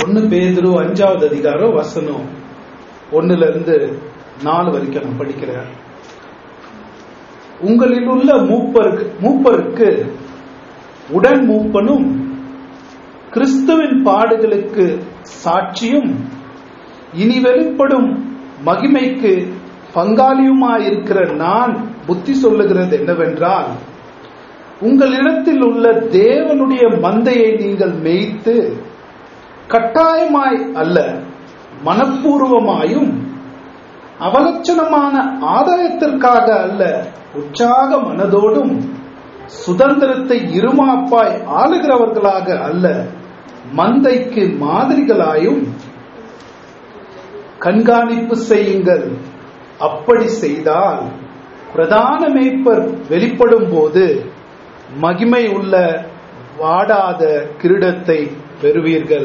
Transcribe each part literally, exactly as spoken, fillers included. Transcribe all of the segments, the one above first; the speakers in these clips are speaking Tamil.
ஒன்னு பேதுரு அஞ்சாவது அதிகாரம் வசனம் ஒன்னுல இருந்து நாலு வரைக்கும் நான் படிக்கிறேன். உங்களில் உள்ள மூப்பருக்கு மூப்பருக்கு உடன் மூப்பனும் கிறிஸ்துவின் பாடுகளுக்கு சாட்சியும் இனி வெளிப்படும் மகிமைக்கு பங்காளியுமாயிருக்கிற நான் புத்தி சொல்லுகிறது என்னவென்றால், உங்களிடத்தில் உள்ள தேவனுடைய மந்தையை நீங்கள் மேய்த்து கட்டாயமாய் அல்ல, மனப்பூர்வமாயும் அவலட்சணமான ஆதாயத்திற்காக அல்ல, உற்சாக மனதோடும் சுதந்திரத்தை இருமாப்பாய் ஆளுகிறவர்களாக அல்ல, மந்தைக்கு மாதிரிகளாயும் கண்காணிப்பு செய்யுங்கள். அப்படி செய்தால் பிரதான மேய்ப்பர் வெளிப்படும் போது மகிமை உள்ள வாடாத கிரீடத்தை பெறுவீர்கள்.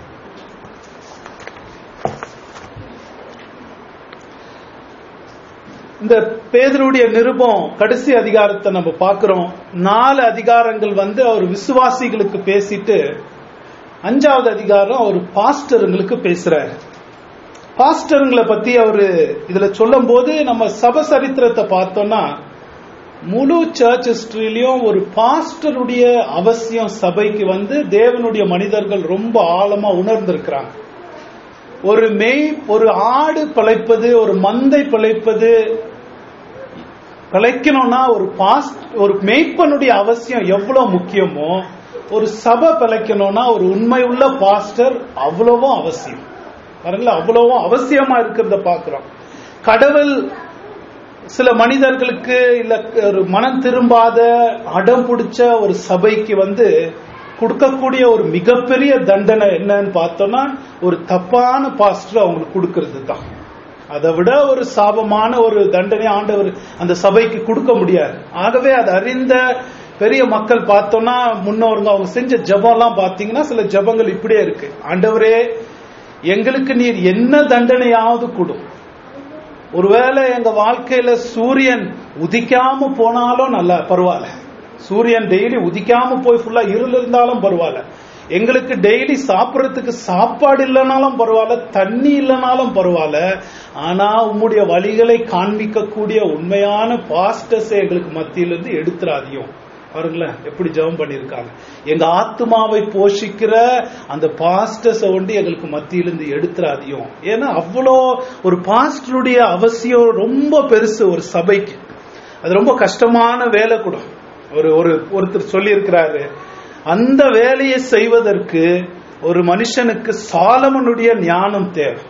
இந்த பேதுருடைய நிருபம் கடைசி அதிகாரத்தை நம்ம பார்க்கிறோம். நாலு அதிகாரங்கள் வந்து அவர் விசுவாசிகளுக்கு பேசிட்டு, அஞ்சாவது அதிகாரம் அவர் பாஸ்டருங்களுக்கு பேசுறாரு. பாஸ்டருங்களை பத்தி அவரு இதுல சொல்லும் போது நம்ம சபை சரித்திரத்தை பார்த்தோம்னா, முழு சர்ச் ஹிஸ்டரியிலையும் ஒரு பாஸ்டருடைய அவசியம் சபைக்கு வந்து தேவனுடைய மனிதர்கள் ரொம்ப ஆழமா உணர்ந்திருக்கிறாங்க. ஒரு மெய் ஒரு ஆடு பிழைப்பது, ஒரு மந்தை பிழைப்பது, பிழைக்கணும்னா ஒரு பாஸ்ட் ஒரு மெய்ப்பனுடைய அவசியம் எவ்வளவு முக்கியமோ, ஒரு சபை பிழைக்கணும்னா ஒரு உண்மை உள்ள பாஸ்டர் அவ்வளவும் அவசியம். அவ்வளவும் அவசியமா இருக்கிறத பாக்குறோம். கடவுள் சில மனிதர்களுக்கு இல்ல ஒரு மனம் திரும்பாத அடம் பிடிச்ச ஒரு சபைக்கு வந்து கொடுக்கக்கூடிய ஒரு மிகப்பெரிய தண்டனை என்னன்னு பார்த்தோம்னா, ஒரு தப்பான பாஸ்டர் அவங்களுக்கு கொடுக்கறது தான். அதை விட ஒரு சாபமான ஒரு தண்டனை ஆண்டவர் அந்த சபைக்கு கொடுக்க முடியாது. ஆகவே அது அறிந்த பெரிய மக்கள் பார்த்தோம்னா, முன்னோருங்க அவங்க செஞ்ச ஜபம் எல்லாம் பாத்தீங்கன்னா சில ஜபங்கள் இப்படியே இருக்கு: ஆண்டவரே, எங்களுக்கு நீர் என்ன தண்டனையாவது கொடு. ஒருவேளை எங்க வாழ்க்கையில சூரியன் உதிக்காம போனாலும் நல்லா பரவாயில்ல, சூரியன் டெய்லி உதிக்காம போய் ஃபுல்லா இருள் இருந்தாலும் பரவாயில்ல, எங்களுக்கு டெய்லி சாப்பிடறதுக்கு சாப்பாடு இல்லைனாலும் பரவாயில்ல, தண்ணி இல்லைனாலும் பரவாயில்ல, ஆனா உம்முடைய வழிகளை காண்பிக்கக்கூடிய உண்மையான பாஸ்டர்ஸை எங்களுக்கு மத்தியிலிருந்து எடுத்துறாதியும். பாருங்களேன் எப்படி ஜெபம் பண்ணிருக்காங்க. எங்க ஆத்மாவை போஷிக்கிற அந்த பாஸ்டர்ஸை ஒண்டி எங்களுக்கு மத்தியிலிருந்து எடுத்துறாதியும். ஏன்னா அவ்வளோ ஒரு பாஸ்டருடைய அவசியம் ரொம்ப பெருசு ஒரு சபைக்கு. அது ரொம்ப கஷ்டமான வேலை கூட. ஒரு ஒருத்தர் சொல்லி இருக்கிறாரு, அந்த வேலையை செய்வதற்கு ஒரு மனுஷனுக்கு சாலமனுடைய ஞானம் தேவை,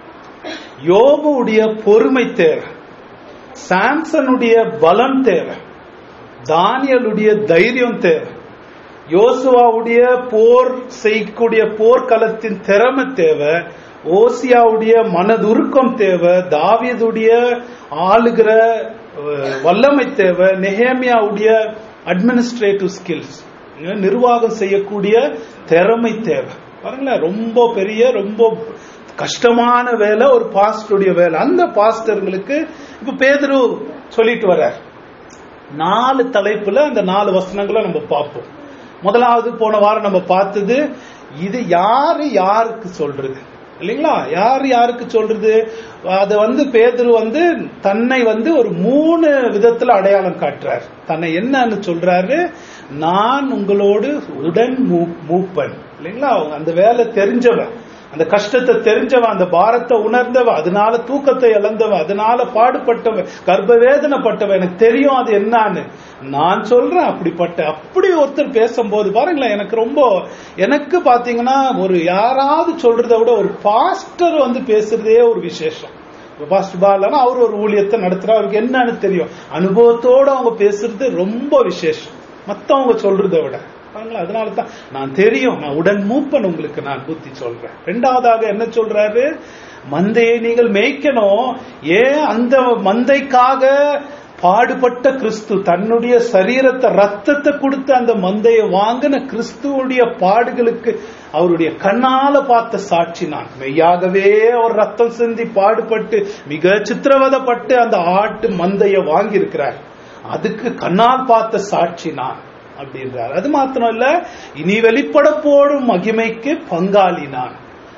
யோபுடைய பொறுமை தேவை, சாம்சனுடைய பலம் தேவை, தானியலுடைய தைரியம் தேவை, யோசுவாவுடைய போர் செய்யக்கூடிய போர்க்களத்தின் திறமை தேவை, ஓசியாவுடைய மனதுருக்கம் தேவை, தாவீதுடைய ஆளுகிற வல்லமை தேவை, நெஹேமியாவுடைய அட்மினிஸ்ட்ரேட்டிவ் ஸ்கில்ஸ், நிர்வாகம் செய்யக்கூடிய திறமை தேவை. பாருங்களேன், ரொம்ப பெரிய ரொம்ப கஷ்டமான வேலை ஒரு பாஸ்டருடைய வேலை. அந்த பாஸ்டர்களுக்கு இப்ப பேதுரு சொல்லிட்டு வர்றார். நாலு தலைப்புல அந்த நாலு வசனங்களை நம்ம பார்ப்போம். முதலாவது போன வாரம் நம்ம பார்த்தது, இது யாரு யாருக்கு சொல்றது இல்லைங்களா? யாரு யாருக்கு சொல்றது? அத வந்து பேதுரு வந்து தன்னை வந்து ஒரு மூணு விதத்துல அடையாளம் காட்டுறார். தன்னை என்னன்னு சொல்றாரு? நான் உங்களோடு உடன் மூப்பன் இல்லைங்களா? அந்த வேலை தெரிஞ்சவன், அந்த கஷ்டத்தை தெரிஞ்சவன், அந்த பாரத்தை உணர்ந்தவன், அதனால தூக்கத்தை இழந்தவன், அதனால பாடுபட்டவன், கர்ப்ப வேதனைப்பட்டவன், எனக்கு தெரியும் அது என்னன்னு நான் சொல்றேன். அப்படிப்பட்ட அப்படி ஒருத்தர் பேசும்போது பாருங்களேன், எனக்கு ரொம்ப எனக்கு பாத்தீங்கன்னா ஒரு யாராவது சொல்றதை விட ஒரு பாஸ்டர் வந்து பேசுறதே ஒரு விசேஷம். பாஸ்டர் பாலனா அவர் ஒரு ஊழியத்தை நடத்துறாரு, அவருக்கு என்னன்னு தெரியும், அனுபவத்தோட அவங்க பேசுறது ரொம்ப விசேஷம் மத்தவங்க சொல்றதை விட. அதனாலதான் நான் தெரியும், நான் உடன் மூப்பன், உங்களுக்கு நான் புத்தி சொல்றேன். ரெண்டாவதாக என்ன சொல்றாரு? மந்தையை நீங்கள் மேய்க்கணும். ஏன்? அந்த மந்தைக்காக பாடுபட்ட கிறிஸ்து, தன்னுடைய சரீரத்தை ரத்தத்தை கொடுத்து அந்த மந்தையை வாங்கின கிறிஸ்துவுடைய பாடுகளுக்கு அவருடைய கண்ணால பார்த்த சாட்சி நான். மெய்யாகவே அவர் ரத்தம் சிந்தி பாடுபட்டு மிக சித்திரவதைப்பட்டு அந்த ஆட்டு மந்தையை வாங்கி இருக்கிறார். அதுக்கு கண்ணால் பார்த்த சாட்சி நான் அப்படின்றார். அது மாத்திரம் இல்ல, இனி வெளிப்பட போடும் மகிமைக்கு பங்காளி நான்.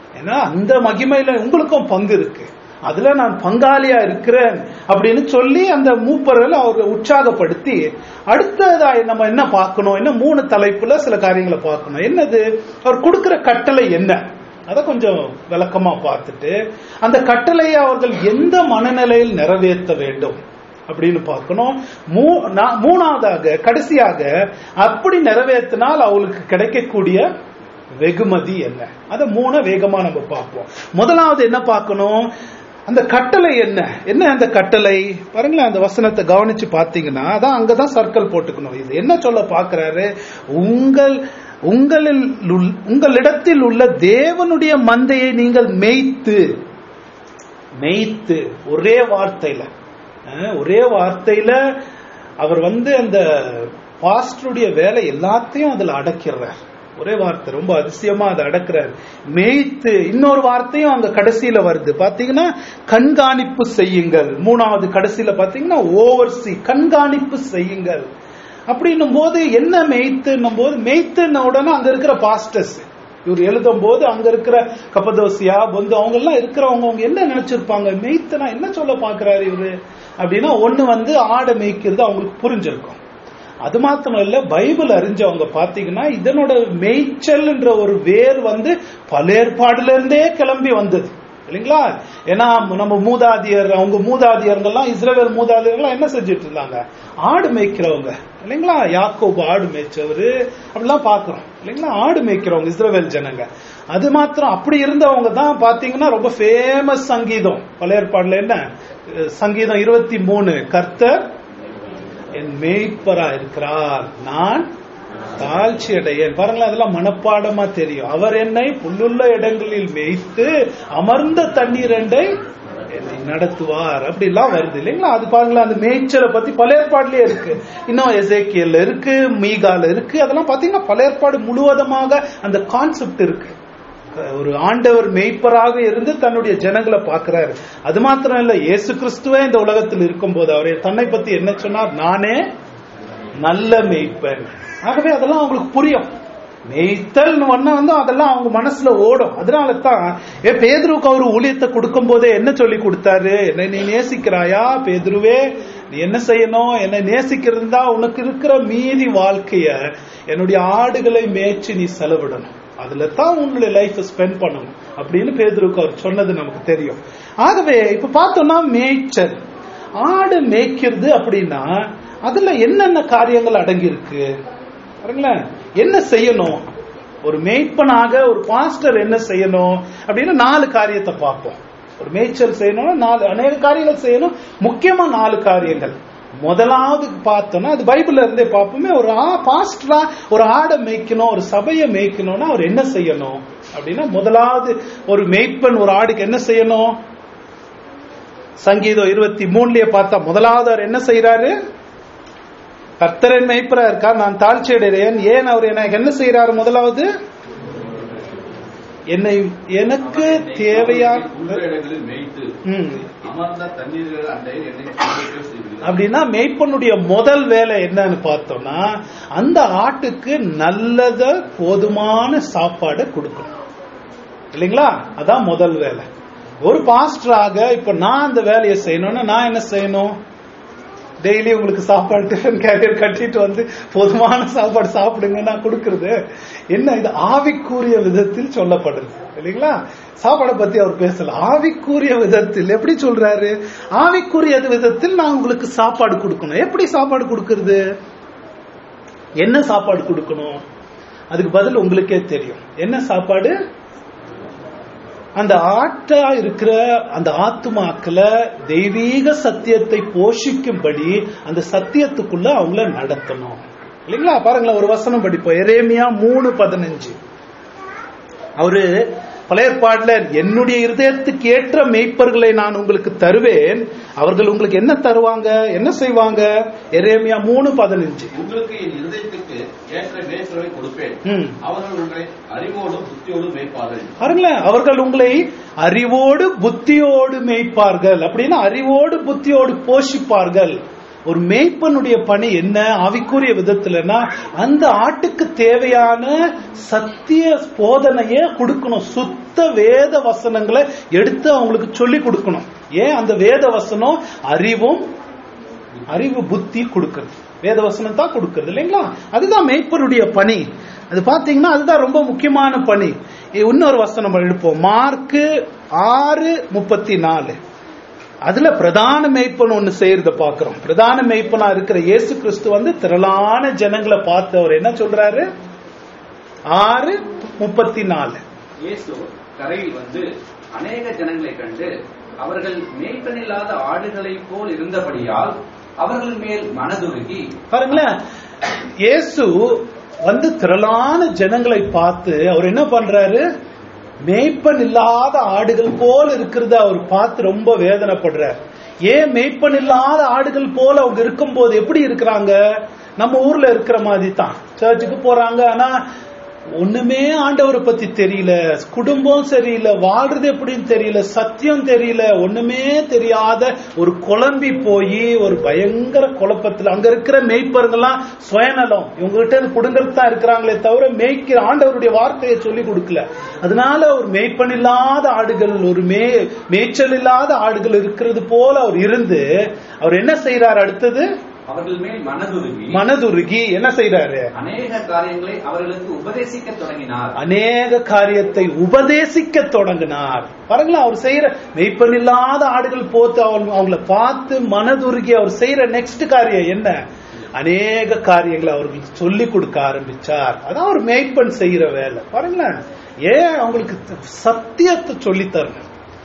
ஏன்னா அந்த மகிமையில உங்களுக்கும் பங்கு இருக்கு, அதுல நான் பங்காளியா இருக்கிறேன் அப்படின்னு சொல்லி அந்த மூப்பர்கள் அவரை உற்சாகப்படுத்தி, அடுத்ததா நம்ம என்ன பார்க்கணும், என்ன மூணு தலைப்புல சில காரியங்களை பார்க்கணும். என்னது, அவர் கொடுக்கிற கட்டளை என்ன, அத கொஞ்சம் விளக்கமா பார்த்துட்டு அந்த கட்டளையை அவர்கள் எந்த மனநிலையில் நிறைவேற்ற வேண்டும் அப்படின்னு பார்க்கணும். மூணாவதாக கடைசியாக அப்படி நிறைவேற்றினால் அவங்களுக்கு கிடைக்கக்கூடிய வெகுமதி என்ன, அத மூணு வேகமா நம்ம பார்ப்போம். முதலாவது என்ன பார்க்கணும், அந்த கட்டளை என்ன, என்ன அந்த கட்டளை பாருங்களேன். அந்த வசனத்தை கவனிச்சு பார்த்தீங்கன்னா அதான் அங்கதான் சர்க்கிள் போட்டுக்கணும். இது என்ன சொல்ல பார்க்கிறாரு, உங்கள் உங்களில் உங்களிடத்தில் உள்ள தேவனுடைய மந்தையை நீங்கள் மேய்த்து மேய்த்து ஒரே வார்த்தையில ஒரே வார்த்தையில அவர் வந்து அந்த பாஸ்டருடைய வேலை எல்லாத்தையும் அதுல அடக்கிறார். ஒரே வார்த்தை, ரொம்ப அதிசயமா அதை அடக்கிறார், மேய்த்து. இன்னொரு வார்த்தையும் அங்க கடைசியில வருது பாத்தீங்கன்னா, கண்காணிப்பு செய்யுங்கள். மூணாவது கடைசியில பாத்தீங்கன்னா ஓவர்சி, கண்காணிப்பு செய்யுங்கள். அப்படின்னும் போது என்ன மேய்த்துன்னும் போது, மேய்த்துன்ன உடனே அங்க இருக்கிற பாஸ்டர்ஸ் இவர் எழுதும் போது அங்க இருக்கிற கப்பதோசியா பொந்து அவங்க எல்லாம் இருக்கிறவங்க அவங்க என்ன நினைச்சிருப்பாங்க, மேய்த்தனா என்ன சொல்ல பாக்குறாரு இவரு அப்படின்னா, ஒண்ணு வந்து ஆடை மேய்க்கிறது அவங்களுக்கு புரிஞ்சிருக்கும். அது மாத்திரம் இல்ல, பைபிள் அறிஞ்சவங்க பாத்தீங்கன்னா இதனோட மேய்ச்சல் என்ற ஒரு வேர் வந்து பல ஏற்பாடுல இருந்தே கிளம்பி வந்தது இல்லைங்களா. ஏன்னா நம்ம மூதாதியர், அவங்க மூதாதியர்கள்லாம் இஸ்ரவேல் மூதாதியர்கள் என்ன செஞ்சிட்டு இருந்தாங்க, ஆடு மேய்க்கிறவங்க இல்லைங்களா. யாக்கோபு ஆடு மேய்ச்சவரு அப்படிலாம் பாக்குறோம் இல்லைங்களா, ஆடு மேய்க்கிறவங்க இஸ்ரவேல் ஜனங்க. அது மாத்திரம் அப்படி இருந்தவங்க தான் பாத்தீங்கன்னா ரொம்ப ஃபேமஸ் சங்கீதம் பழைய ஏற்பாடுல. என்ன சங்கீதம் இருபத்தி மூணு, கர்த்தர் என் மேய்ப்பரா இருக்கிறார், நான் தாழ்ச்சி அடையேன். பாருங்களேன், அதெல்லாம் மனப்பாடமா தெரியும். அவர் என்னை புல்லுள்ள இடங்களில் மேய்த்து அமர்ந்த தண்ணீர் என்னை நடத்துவார், அப்படி எல்லாம் வருது இல்லைங்களா. அது பாருங்களேன், அந்த மேய்ச்சலை பத்தி பல ஏற்பாடுலயே இருக்கு. இன்னும் எசேக்கியல்ல இருக்கு, மீகால இருக்கு. அதெல்லாம் பாத்தீங்கன்னா பல ஏற்பாடு முழுவதுமாக அந்த கான்செப்ட் இருக்கு. ஒரு ஆண்டவர் மேய்ப்பராக இருந்து தன்னுடைய ஜனங்களை பார்க்கிறாரு. அது மாத்திரம் இல்ல, இயேசு கிறிஸ்துவே இந்த உலகத்தில் இருக்கும் போது அவரை தன்னை பத்தி என்ன சொன்னார், நானே நல்ல மேய்ப்பன். ஆகவே அதெல்லாம் அவங்களுக்கு புரியும். மேய்த்தல் வந்து அதெல்லாம் அவங்க மனசுல ஓடும். அதனால தான் பேதுருவுக்கு அவரு ஊழியத்தை கொடுக்கும் போதே என்ன சொல்லி கொடுத்தாரு, என்னை நீ நேசிக்கிறாயா பேதுருவே, நீ என்ன செய்யணும், என்னை நேசிக்கிறதா உனக்கு இருக்கிற மீதி வாழ்க்கைய என்னுடைய ஆடுகளை மேய்ச்சி நீ செலவிடணும், அதுல தான் உங்களுடைய லைஃப் ஸ்பெண்ட் பண்ணணும் அப்படின்னு பேதுருக்கு அவர் சொன்னது நமக்கு தெரியும். ஆகவே இப்ப பார்த்தோம்னா மேய்ச்சல், ஆடு மேய்க்கிறது அப்படின்னா அதுல என்னென்ன காரியங்கள் அடங்கி இருக்கு பாருங்களேன். என்ன செய்யணும் ஒரு மேய்ப்பனாக, ஒரு பாஸ்டர் என்ன செய்யணும் அப்படின்னு நாலு காரியத்தை பார்ப்போம். ஒரு மேய்ச்சல் செய்யணும்னா நாலு அநேக காரியங்கள் செய்யணும். முக்கியமா நாலு காரியங்கள். முதலாவது பார்த்தோம்னா அது பைபிள்ல இருந்தே பார்ப்போமே, ஒரு பாஸ்டரா ஒரு ஆடை மேய்க்கணும், ஒரு சபையை மேய்க்கணும்னா அவர் என்ன செய்யணும் அப்படின்னா, முதலாவது ஒரு மேய்ப்பன் ஒரு ஆடுக்கு என்ன செய்யணும், சங்கீதம் இருபத்தி மூணுலயே பார்த்தா முதலாவது அவர் என்ன செய்யறாரு, கர்த்தரின் மேய்ப்பரா இருக்கார், நான் தாழ்ச்சி அடைகிறேன். ஏன் அவர் எனக்கு என்ன செய்யறாரு, முதலாவது என்னை எனக்கு தேவையான அப்படின்னா மேய்ப்பனுடைய முதல் வேலை என்னன்னு பார்த்தோம்னா அந்த ஆட்டுக்கு நல்லத போதுமான சாப்பாடு கொடுக்கணும் இல்லைங்களா. அதான் முதல் வேலை. ஒரு பாஸ்டராக இப்ப நான் அந்த வேலையை செய்யணும்னா நான் என்ன செய்யணும், டெய்லி உங்களுக்கு சாப்பாடு டிஃபன் கேரியர் கட்டிட்டு வந்து போதுமான சாப்பாடு சாப்பிடுங்க நான் கொடுக்கறது என்ன, இது ஆவிக்குரிய விதத்தில் சொல்லப்படுது இல்லைங்களா. சாப்பாடை பத்தி அவர் பேசல, ஆவிக்குரிய விதத்தில் எப்படி சொல்றாரு, ஆவிக்குரிய விதத்தில் நான் உங்களுக்கு சாப்பாடு கொடுக்கணும். எப்படி சாப்பாடு கொடுக்கறது, என்ன சாப்பாடு கொடுக்கணும், அதுக்கு பதில் உங்களுக்கே தெரியும். என்ன சாப்பாடு, அந்த ஆட்டா இருக்கிற அந்த ஆத்துமாக்களை தெய்வீக சத்தியத்தை போஷிக்கும்படி அந்த சத்தியத்துக்குள்ள அவங்கள நடத்தணும் இல்லைங்களா. பாருங்களேன், ஒரு வசனம் படிப்போம், எரேமியா மூணு பதினஞ்சு. அவரு பழைய ஏற்பாடுல என்னுடைய இருதயத்துக்கு ஏற்ற மேய்ப்பர்களை நான் உங்களுக்கு தருவேன், அவர்கள் உங்களுக்கு என்ன தருவாங்க, என்ன செய்வாங்க, எரேமியா மூணு பதினஞ்சு. உங்களுக்கு என் இருதயத்துக்கு ஏற்ற மேய்ப்பர்களை கொடுப்பேன், அவர்கள் உங்களை அறிவோடு புத்தியோடு மேய்ப்பார்கள். பாருங்களேன், அவர்கள் உங்களை அறிவோடு புத்தியோடு மேய்ப்பார்கள் அப்படின்னா அறிவோடு புத்தியோடு போஷிப்பார்கள். ஒரு மேய்ப்பனுடைய பணி என்ன ஆவிக்குரிய விதத்துலன்னா, அந்த ஆட்டுக்கு தேவையான சத்திய போதனைய கொடுக்கணும். சுத்த வேத வசனங்களை எடுத்து அவங்களுக்கு சொல்லி கொடுக்கணும். ஏன் அந்த வேத வசனம் அறிவும் அறிவு புத்தி கொடுக்கிறது, வேத வசனம் தான் கொடுக்கிறது இல்லைங்களா? அதுதான் மேய்ப்பனுடைய பணி. அது பாத்தீங்கன்னா அதுதான் ரொம்ப முக்கியமான பணி. இன்னொரு வசனம் எடுப்போம், மார்க்கு ஆறு முப்பத்தி நாலு. அதுல பிரதான மேய்ப்பன் ஒண்ணு செய்யறத பாக்குறோம். பிரதான மேய்ப்பனா இருக்கிற இயேசு கிறிஸ்து வந்து திரளான ஜனங்களை பார்த்து அவர் என்ன சொல்றாரு? ஆறு முப்பத்தி நாலு. இயேசு கரையில் வந்து அநேக ஜனங்களை கண்டு அவர்கள் மேய்ப்பனில்லாத ஆடுகளை போல் இருந்தபடியால் அவர்கள் மேல் மனதுருகி. பாருங்களேன், இயேசு வந்து திரளான ஜனங்களை பார்த்து அவர் என்ன பண்றாரு? மேய்ப்பன் இல்லாத ஆடுகள் போல இருக்கிறத அவர் பார்த்து ரொம்ப வேதனைப்படுறார். ஏன் மேய்ப்பன் இல்லாத ஆடுகள் போல அவங்க இருக்கும் போது எப்படி இருக்கிறாங்க? நம்ம ஊர்ல இருக்கிற மாதிரி தான். சர்ச்சுக்கு போறாங்க, ஆனா ஒண்ணுமே ஆண்டவரை பத்தி தெரியல, குடும்பம் சரியில்லை, வாழ்றது எப்படின்னு தெரியல, சத்தியம் தெரியல, ஒண்ணுமே தெரியாத ஒரு குழம்பி போய் ஒரு பயங்கர குழப்பத்துல அங்க இருக்கிற மேய்ப்பர்கள்லாம் சுயநலம், இவங்க கிட்ட குடும்பம் தான் இருக்கிறாங்களே தவிர மேய்க்கிற ஆண்டவருடைய வார்த்தையை சொல்லி கொடுக்கல. அதனால ஒரு மேய்ப்பன் இல்லாத ஆடுகள், ஒரு மே மேய்ச்சல் இல்லாத ஆடுகள் இருக்கிறது போல அவர் இருந்து அவர் என்ன செய்யறாரு? அடுத்தது அவர்கள் மேல் மனதுருகி மனதுருகி என்ன செய்யறாரு? அநேக காரியங்களை அவர்களுக்கு உபதேசிக்க தொடங்கினார். அநேக காரியத்தை உபதேசிக்க தொடங்கினார். பாருங்களா, அவர் செய்யற மெய்ப்பன் இல்லாத ஆடுகள் போத்து அவங்கள பார்த்து மனதுருகி அவர் செய்யற நெக்ஸ்ட் காரியம் என்ன? அநேக காரியங்களை அவர்களுக்கு சொல்லி கொடுக்க ஆரம்பிச்சார். அதான் ஒரு மெய்ப்பன் செய்யற வேலை. பாருங்களேன், ஏன் அவங்களுக்கு சத்தியத்தை சொல்லி தரணும்,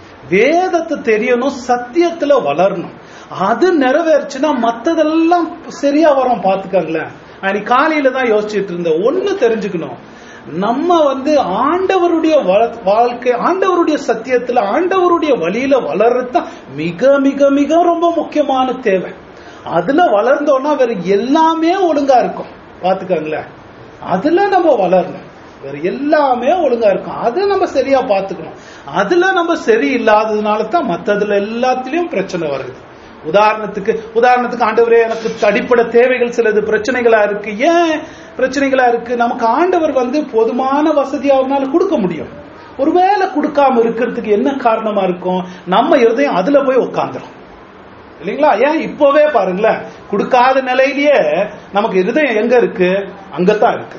வேதத்தை தெரியணும், சத்தியத்துல வளரணும். அது நிறைவேறுச்சுன்னா மத்ததெல்லாம் சரியா வரும். பாத்துக்காங்களேன், அன்னைக்கு காலையில தான் யோசிச்சுட்டு இருந்த ஒண்ணு தெரிஞ்சுக்கணும், நம்ம வந்து ஆண்டவருடைய வாழ்க்கை, ஆண்டவருடைய சத்தியத்துல, ஆண்டவருடைய வழியில வளர்றதுதான் மிக மிக மிக ரொம்ப முக்கியமான தேவை. அதுல வளர்ந்தோம்னா வேற எல்லாமே ஒழுங்கா இருக்கும். பாத்துக்காங்களேன், அதுல நம்ம வளரணும், வேற எல்லாமே ஒழுங்கா இருக்கும். அதை நம்ம சரியா பாத்துக்கணும். அதுல நம்ம சரி இல்லாததுனால தான் மத்ததுல எல்லாத்திலயும் பிரச்சனை வருது. உதாரணத்துக்கு உதாரணத்துக்கு ஆண்டவரே எனக்கு அடிப்படை தேவைகள் சிலது பிரச்சனைகளா இருக்கு. ஏன் பிரச்சனைகளா இருக்கு? நமக்கு ஆண்டவர் வந்து போதுமான வசதி அவரால் கொடுக்க முடியும். ஒருவேளை கொடுக்காம இருக்கிறதுக்கு என்ன காரணமா இருக்கும்? நம்ம இருதயம் அதுல போய் உட்காந்துரும் இல்லைங்களா? ஏன் இப்பவே பாருங்களேன், கொடுக்காத நிலையிலேயே நமக்கு இருதயம் எங்க இருக்கு? அங்கதான் இருக்குது.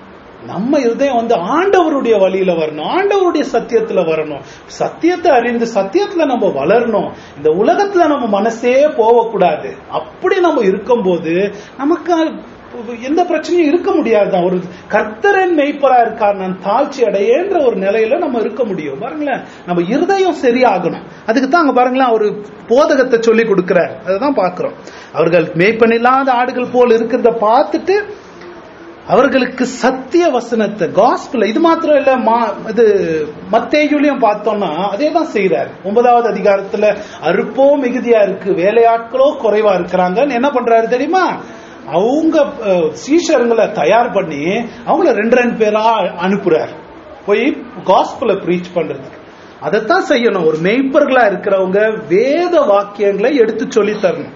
நம்ம இருதயம் வந்து ஆண்டவருடைய வழியில வரணும், ஆண்டவருடைய சத்தியத்துல வரணும், சத்தியத்தை அறிந்து சத்தியத்துல நம்ம வளரணும். இந்த உலகத்துல நம்ம மனசே போகக்கூடாது. அப்படி நம்ம இருக்கும்போது நமக்கு எந்த பிரச்சனையும் இருக்க முடியாது. ஒரு கர்த்தரின் மெய்ப்பரா இருக்கார், நான் தாழ்ச்சி அடையேன்ற ஒரு நிலையில நம்ம இருக்க முடியும். பாருங்களேன், நம்ம இருதயம் சரியாகணும். அதுக்கு தான் அங்க பாருங்களேன் ஒரு போதகத்தை சொல்லி கொடுக்கிறார். அதுதான் பாக்குறோம். அவர்கள் மேய்ப்பன் இல்லாத ஆடுகள் போல் இருக்கிறத பார்த்துட்டு அவர்களுக்கு சத்திய வசனத்தை, காஸ்பல், இது மாத்திரம் இல்ல, இது மத்தேயுலயும் பார்த்தோம்னா அதே தான் செய்யறாரு. ஒன்பதாவது அதிகாரத்துல அறுப்போ மிகுதியா இருக்கு, வேலையாட்களோ குறைவா இருக்கிறாங்கன்னு என்ன பண்றாரு தெரியுமா? அவங்க சீஷர்களை தயார் பண்ணி அவங்கள ரெண்டு ரெண்டு பேரா அனுப்புறாரு போய் காஸ்பலை பிரீச் பண்றதுக்கு. அதைத்தான் செய்யணும். ஒரு மெய்ப்பர்களா இருக்கிறவங்க வேத வாக்கியங்களை எடுத்து சொல்லி தரணும்.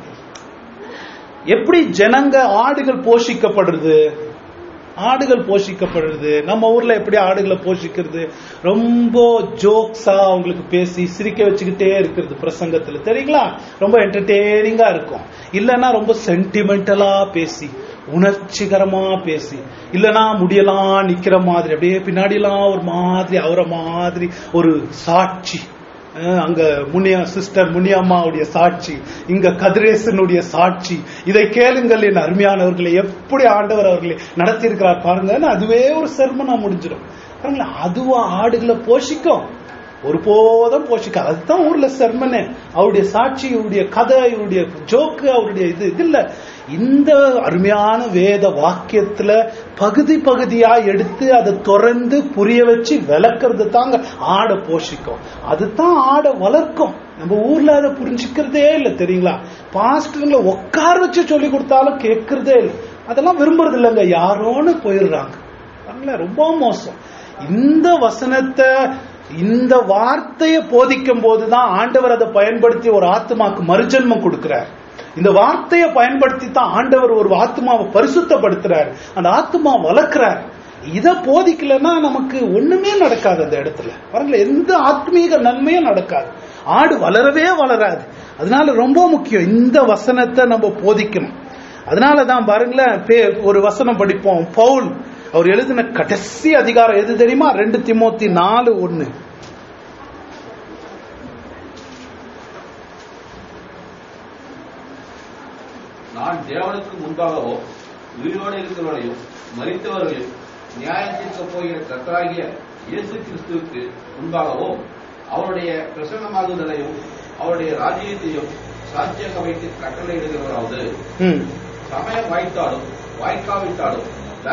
எப்படி ஜனங்க ஆடுகள் போஷிக்கப்படுறது, ஆடுகள் போஷிக்கப்படுறது, நம்ம ஊர்ல எப்படி ஆடுகளை போஷிக்கிறது? ரொம்ப ஜோக்ஸா அவங்களுக்கு பேசி சிரிக்க வச்சுக்கிட்டே இருக்கிறது பிரசங்கத்துல, தெரியுங்களா? ரொம்ப என்டர்டெய்னிங்கா இருக்கும். இல்லைன்னா ரொம்ப சென்டிமெண்டலா பேசி, உணர்ச்சிகரமா பேசி, இல்லைன்னா முடியலாம் நிக்கிற மாதிரி அப்படியே பின்னாடி எல்லாம் ஒரு மாதிரி அவரை மாதிரி ஒரு சாட்சி, அங்க முனியா சிஸ்டர் முனியம்மாவுடைய சாட்சி, இங்க கதிரேசனுடைய சாட்சி, இதை கேளுங்கள் என் அருமையானவர்களை, எப்படி ஆண்டவர் அவர்களை நடத்தி இருக்கிறார் பாருங்க. அதுவே ஒரு செர்மனா முடிஞ்சிடும். அதுவா ஆடுகளை போஷிக்கும், ஒருபோதும் போஷிக்க. அதுதான் ஊர்ல செர்மனே. அவருடைய சாட்சி, இவருடைய கதை, இவருடைய ஜோக்கு, அவருடைய இது இது இல்ல. இந்த அருமையான வேத வாக்கியத்துல பகுதி பகுதியா எடுத்து அதை தொடர்ந்து புரிய வச்சு விளக்குறது தாங்க ஆடை போஷிக்கும். அதுதான் ஆடை வளர்க்கும். நம்ம ஊர்ல அதை புரிஞ்சுக்கிறதே இல்லை, தெரியுங்களா? பாஸ்டர்களை உட்கார வச்சு சொல்லி கொடுத்தாலும் கேட்கறதே இல்லை. அதெல்லாம் விரும்புறது இல்லைங்க, யாரோன்னு போயிடுறாங்க. ரொம்ப மோசம். இந்த வசனத்தை, இந்த வார்த்தையை போதிக்கும் போதுதான் ஆண்டவர் அதை பயன்படுத்தி ஒரு ஆத்மாக்கு மறுஜன்மம் கொடுக்கிறார். இந்த வார்த்தையை பயன்படுத்தி தான் ஆண்டவர் ஒரு ஆத்மாவை பரிசுத்தப்படுத்துறாரு, அந்த ஆத்மா வளர்க்கிறார். இத போதிக்கலன்னா நமக்கு ஒண்ணுமே நடக்காது. அந்த இடத்துல பாருங்களேன், எந்த ஆத்மீக நன்மையும் நடக்காது. ஆடு வளரவே வளராது. அதனால ரொம்ப முக்கியம் இந்த வசனத்தை நம்ம போதிக்கணும். அதனாலதான் பாருங்களேன், ஒரு வசனம் படிப்போம். பவுல் அவர் எழுதின கடைசி அதிகாரம் எது தெரியுமா? ரெண்டு தீமோத்தி நாலு ஒண்ணு. நான் தேவனுக்கு முன்பாகவோ உயிரோடு இருக்கிறவரையும் மரித்தவர்களையும் நியாயத்திற்கு போகிற கர்த்தராகிய இயேசு கிறிஸ்துவுக்கு முன்பாகவோ அவருடைய பிரசன்னமாகுதலையும் அவருடைய ராஜ்யத்தையும் சாட்சியாக வைத்து கட்டளை இடுகிறவராவது சமயம் வாய்த்தாலும் வாய்க்காவிட்டாலும்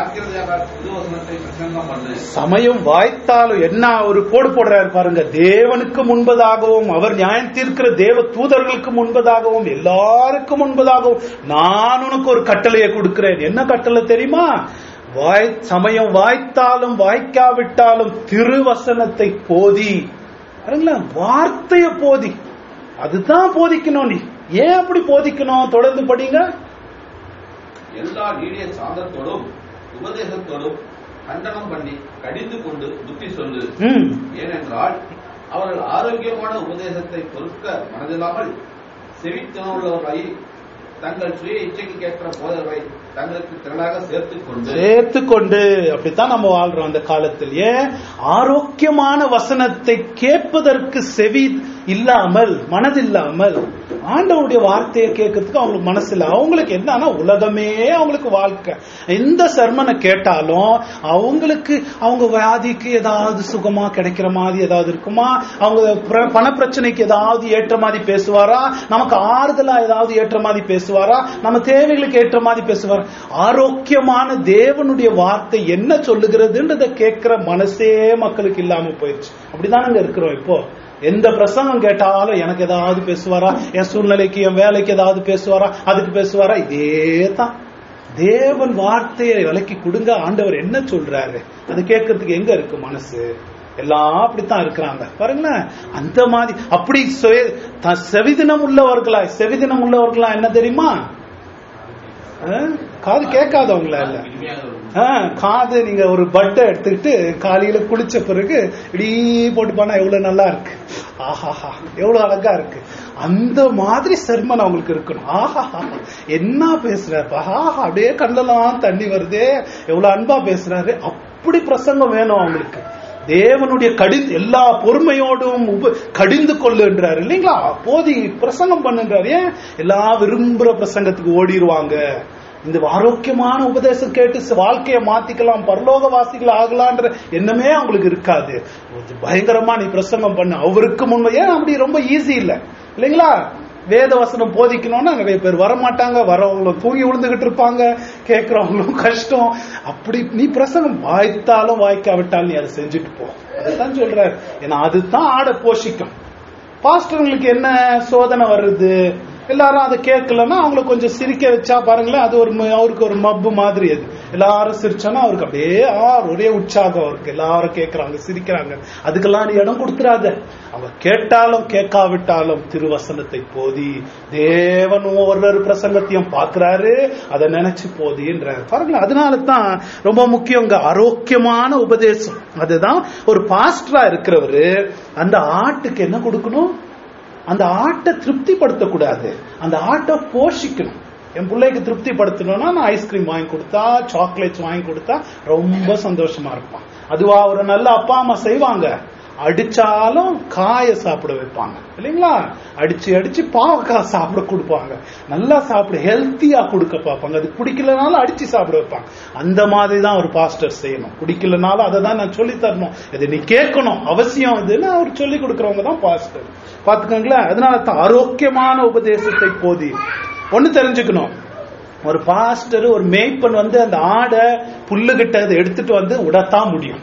சமயம் வாய்த்தாலும் என்ன ஒரு போடு போடுறாரு பாருங்க. தேவனுக்கு முன்பதாகவும் அவர் நியாயம் தீர்க்கிற தேவ தூதர்களுக்கு முன்பதாகவும் எல்லாருக்கும் முன்பதாகவும் நான் உனக்கு ஒரு கட்டளையை கொடுக்கிறேன். என்ன கட்டளை தெரியுமா? வாய் சமயம் வாய்த்தாலும் வாய்க்காவிட்டாலும் திருவசனத்தை போதி. வார்த்தைய போதி. அதுதான் போதிக்கணும். நீ ஏன் அப்படி போதிக்கணும்? தொடர்ந்து படிங்க. எல்லா நீடிய சாந்தத்தோடும் உபதேசத்தோடும் கண்டனம் பண்ணி கடிந்து கொண்டு புத்தி சொல்லு. ஏனென்றால் அவர்கள் ஆரோக்கியமான உபதேசத்தை பொறுக்க மனதில்லாமல் செவித்துணவுள்ளவர்களை தங்கள் சுய இச்சைக்கு கேட்கிற போதவர்களை தங்களுக்கு திரளாக சேர்த்துக் கொண்டு சேர்த்து கொண்டு அப்படித்தான் நம்ம வாழ்றோம் அந்த காலத்தில். ஏன்? ஆரோக்கியமான வசனத்தை கேட்பதற்கு செவி இல்லாமல், மனதில்லாமல், ஆண்டவருடைய வார்த்தையை கேட்கறதுக்கு அவங்களுக்கு மனசு இல்லை. அவங்களுக்கு என்னன்னா உலகமே அவங்களுக்கு வாழ்க்கை. எந்த சர்மனை கேட்டாலும் அவங்களுக்கு அவங்க வியாதிக்கு ஏதாவது சுகமா கிடைக்கிற மாதிரி ஏதாவது இருக்குமா, அவங்க பண பிரச்சனைக்கு ஏதாவது ஏற்ற மாதிரி பேசுவாரா, நமக்கு ஆறுதலா ஏதாவது ஏற்ற மாதிரி பேசுவாரா, நம்ம தேவைகளுக்கு ஏற்ற மாதிரி பேசுவாரா? ஆரோக்கியமான தேவனுடைய வார்த்தை என்ன சொல்லுகிறதுன்றத கேட்கிற மனசே மக்களுக்கு இல்லாம போயிடுச்சு. அப்படிதானங்க இருக்கிறோம் இப்போ. எந்த பிரசங்கம் கேட்டாலும் எனக்கு ஏதாவது பேசுவாரா, என் சூழ்நிலைக்கு என் வேலைக்கு ஏதாவது பேசுவாரா, அதுக்கு பேசுவாரா? இதே தான். தேவன் வார்த்தையை விலக்கி கொடுங்க. ஆண்டவர் என்ன சொல்றாரு அது கேட்கறதுக்கு எங்க இருக்கு மனசு? எல்லாம் அப்படித்தான் இருக்கிறாங்க பாருங்களேன். அந்த மாதிரி அப்படி செவிதினம் உள்ளவர்களா செவிதினம் உள்ளவர்களா என்ன தெரியுமா? காது கேட்காதவங்களா இல்ல, காது நீங்க ஒரு பட்டை எடுத்துக்கிட்டு காலையில குளிச்ச பிறகு இடி போட்டு போனா எவ்வளவு நல்லா இருக்கு, ஆஹாஹா எவ்வளவு அழகா இருக்கு. அந்த மாதிரி சர்மன் அவங்களுக்கு இருக்கணும். ஆஹாஹா என்ன பேசுறாரு, ஆஹா அப்படியே கண்ணெல்லாம் தண்ணி வருதே, எவ்வளவு அன்பா பேசுறாரு. அப்படி பிரசங்கம் வேணும் அவங்களுக்கு. தேவனுடைய கடிந்து எல்லா பொறுமையோடும் கடிந்து கொள்ளுன்றாரு இல்லைங்களா? போதி பிரசங்கம் பண்ணுன்றாரு. ஏன்? எல்லா விரும்புற பிரசங்கத்துக்கு ஓடிடுவாங்க. இந்த ஆரோக்கியமான உபதேசம் கேட்டு வாழ்க்கையை மாத்திக்கலாம், பரலோக வாசிகள் ஆகலான்ற எண்ணமே அவங்களுக்கு இருக்காது. பயங்கரமா நீ பிரசங்கம் பண்ண அவருக்கு முன்பு. ஏன் அப்படி ரொம்ப ஈஸி இல்ல இல்லைங்களா? வேத வசனம் போதிக்கணும்னா நிறைய பேர் வரமாட்டாங்க, வரவங்களும் தூங்கி விழுந்துகிட்டு இருப்பாங்க, கேட்கறவங்களும் கஷ்டம். அப்படி நீ பிரசங்கம் வாய்த்தாலும் வாய்க்காவிட்டாலும் நீ அதை செஞ்சுட்டு போ. அதைத்தான் சொல்றாரு. ஏன்னா அதுதான் ஆட போஷிக்கும். பாஸ்டர்களுக்கு என்ன சோதனை வருது, எல்லாரும் அதை கேட்கலன்னா அவங்களை கொஞ்சம் சிரிக்க வச்சா பாருங்களேன், அது ஒரு அவருக்கு ஒரு மப்பு மாதிரி. அது எல்லாரும் சிரிச்சானா அவருக்கு அப்படியே ஒரே உற்சாகம், அவருக்கு எல்லாரும் கேட்கறாங்க சிரிக்கிறாங்க. அதுக்கெல்லாம் நீ இடம் கொடுத்துறாத. அவங்க கேட்டாலும் கேட்காவிட்டாலும் திருவசனத்தை போதி. தேவன் ஒவ்வொரு பிரசங்கத்தையும் பாக்குறாரு, அதை நினைச்சு போதின்ற பாருங்களேன். அதனால தான் ரொம்ப முக்கியம் ஆரோக்கியமான உபதேசம். அதுதான் ஒரு பாஸ்டரா இருக்கிறவரு அந்த ஆட்டுக்கு என்ன கொடுக்கணும்? அந்த ஆட்டை திருப்திப்படுத்தக்கூடாது, அந்த ஆட்டை போஷிக்கணும். என் பிள்ளைக்கு திருப்திப்படுத்தணும்னா நான் ஐஸ்கிரீம் வாங்கி கொடுத்தா, சாக்லேட்ஸ் வாங்கி கொடுத்தா ரொம்ப சந்தோஷமா இருப்பான். அதுவா ஒரு நல்ல அப்பா அம்மா செய்வாங்க? அடிச்சாலும் காய சாப்பிட வைப்பாங்க இல்லைங்களா? அடிச்சு அடிச்சு பாவக்காய் சாப்பிட கொடுப்பாங்க, நல்லா சாப்பிட ஹெல்த்தியா கொடுக்க பார்ப்பாங்க. அது பிடிக்கலனாலும் அடிச்சு சாப்பிட வைப்பாங்க. அந்த மாதிரி தான் ஒரு பாஸ்டர் செய்யணும். பிடிக்கலனாலும் அதை தான் நான் சொல்லி தரணும், இது நீ கேட்கணும் அவசியம், இதுன்னு அவர் சொல்லி கொடுக்கறவங்க தான் பாஸ்டர். பாத்துக்கோங்களேன். அதனால தான் ஆரோக்கியமான உபதேசத்தை போதி. ஒண்ணு தெரிஞ்சுக்கணும், ஒரு பாஸ்டர் ஒரு மேய்ப்பன் வந்து அந்த ஆடை புல்லுகிட்ட எடுத்துட்டு வந்து உடத்தான் முடியும்.